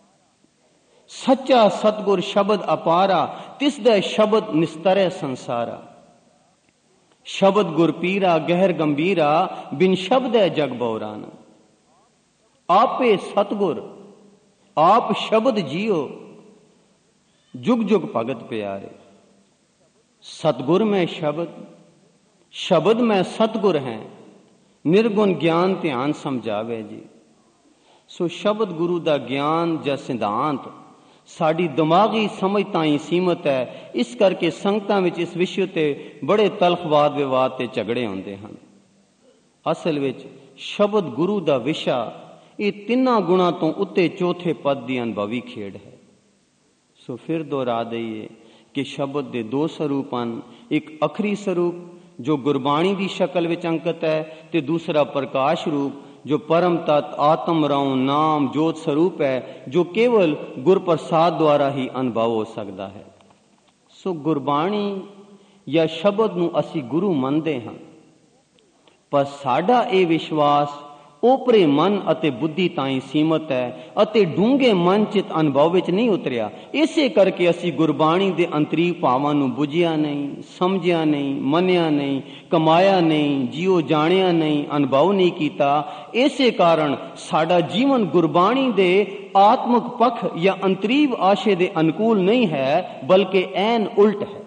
ਸੱਚਾ ਸਤਿਗੁਰ ਸ਼ਬਦ ਅਪਾਰਾ, ਤਿਸ ਦਾ ਸ਼ਬਦ ਨਿਸਤਰੈ ਸੰਸਾਰਾ। ਸ਼ਬਦ ਗੁਰ ਪੀਰਾ ਗਹਿਰ ਗੰਭੀਰਾ, ਬਿਨ ਸ਼ਬਦ ਹੈ ਜਗ ਬਉਰਾਨ। ਆਪੇ ਸਤਿਗੁਰ ਆਪ ਸ਼ਬਦ ਜੀਓ, जुग जुग भगत प्यारे। सतगुर में शब्द, शब्द में सतगुर हैं, निर्गुण ज्ञान ध्यान समझावे जी। सो शब्द गुरु दा ज्ञान या सिद्धांत साड़ी दिमागी समझ ताईं सीमित है। इस करके संगतां विच इस विषय ते बड़े तल्ख वाद विवाद ते झगड़े होंदे हन। असल विच शब्द गुरु दा विशा ये तिन्ना गुणा तो उत्ते चौथे पद दी अनुभवी खेड़ है। सो फिर दोहरा दईए कि शब्द के 2 स्वरूप हैं। एक अखरी स्वरूप जो गुरबाणी की शक्ल विच अंकित है, ते दूसरा प्रकाश रूप जो परम तत्व आत्म राव नाम जोत स्वरूप है, जो केवल गुरप्रसाद द्वारा ही अनुभव हो सकता है। सो गुरबाणी या शब्द नूं असी गुरु मनते हाँ, पर साडा ये विश्वास ओपरे मन अते बुद्धि ताईं सीमित है अते डूंगे मन चित अनुभव विच नहीं उतरिया। इसे करके असी गुरबाणी दे अंतरीक भावां नूं बुझिया नहीं, समझिया नहीं, मनिया नहीं, कमाया नहीं, जियो जानिया नहीं, अनुभव नहीं कीता। इसे कारण साडा जीवन गुरबाणी दे आत्मक पख या अंतरीव आशे दे अनुकूल नहीं है, बल्कि ऐन उल्ट है।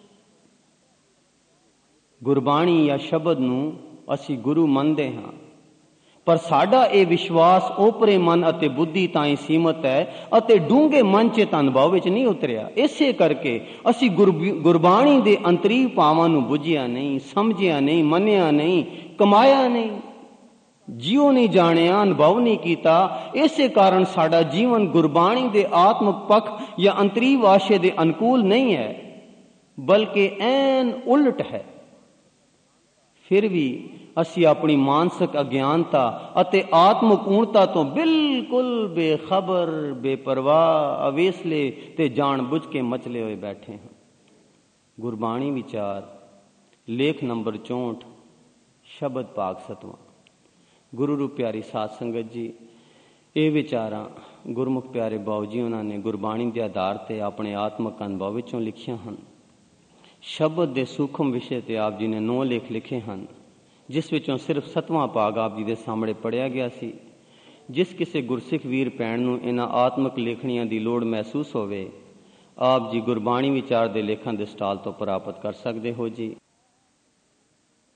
गुरबाणी या शब्द नूं असी गुरु मनदे हां, पर साडा ये विश्वास ओपरे मन अते बुद्धि ताईं सीमित है अते डूंगे मन चित अनुभव विच नहीं उतरिया। इसे करके असी गुरबाणी दे अंतरीव भावां नूं बुझिया नहीं, समझिया नहीं, मनिया नहीं, कमाया नहीं, जियो नहीं जानिया, अनुभव नहीं कीता। इसे कारण साडा जीवन गुरबाणी दे आत्मक पख या अंतरीव आशे दे अनुकूल नहीं है, बल्कि ऐन उलट है। फिर भी असी अपनी मानसिक अज्ञानता अते आत्मकूणता तो बिल्कुल बेखबर, बेपरवाह, अवेसले ते जानबूझ के मचले हुए बैठे हैं। गुरबाणी विचार लेख नंबर 64 शब्द भाग 7वां। गुरु रूप प्यारी साध संगत जी, ये विचारां गुरमुख प्यारे बाऊ जी उन्होंने गुरबाणी के आधार पर अपने आत्मक अनुभव विचों लिखियां हैं। शब्द के सूक्ष्म विषय ते आप जी ने 9 लेख लिखे हैं, जिस विचों सिर्फ 7वां भाग आप जी के सामने पढ़िया गया सी। जिस किसी गुरसिख वीर भैन नूं इन्हां आत्मक लेखणियां की लोड़ महसूस होवे, आप जी गुरबाणी विचार के लेखां के स्टाल तो प्राप्त कर सकते हो जी।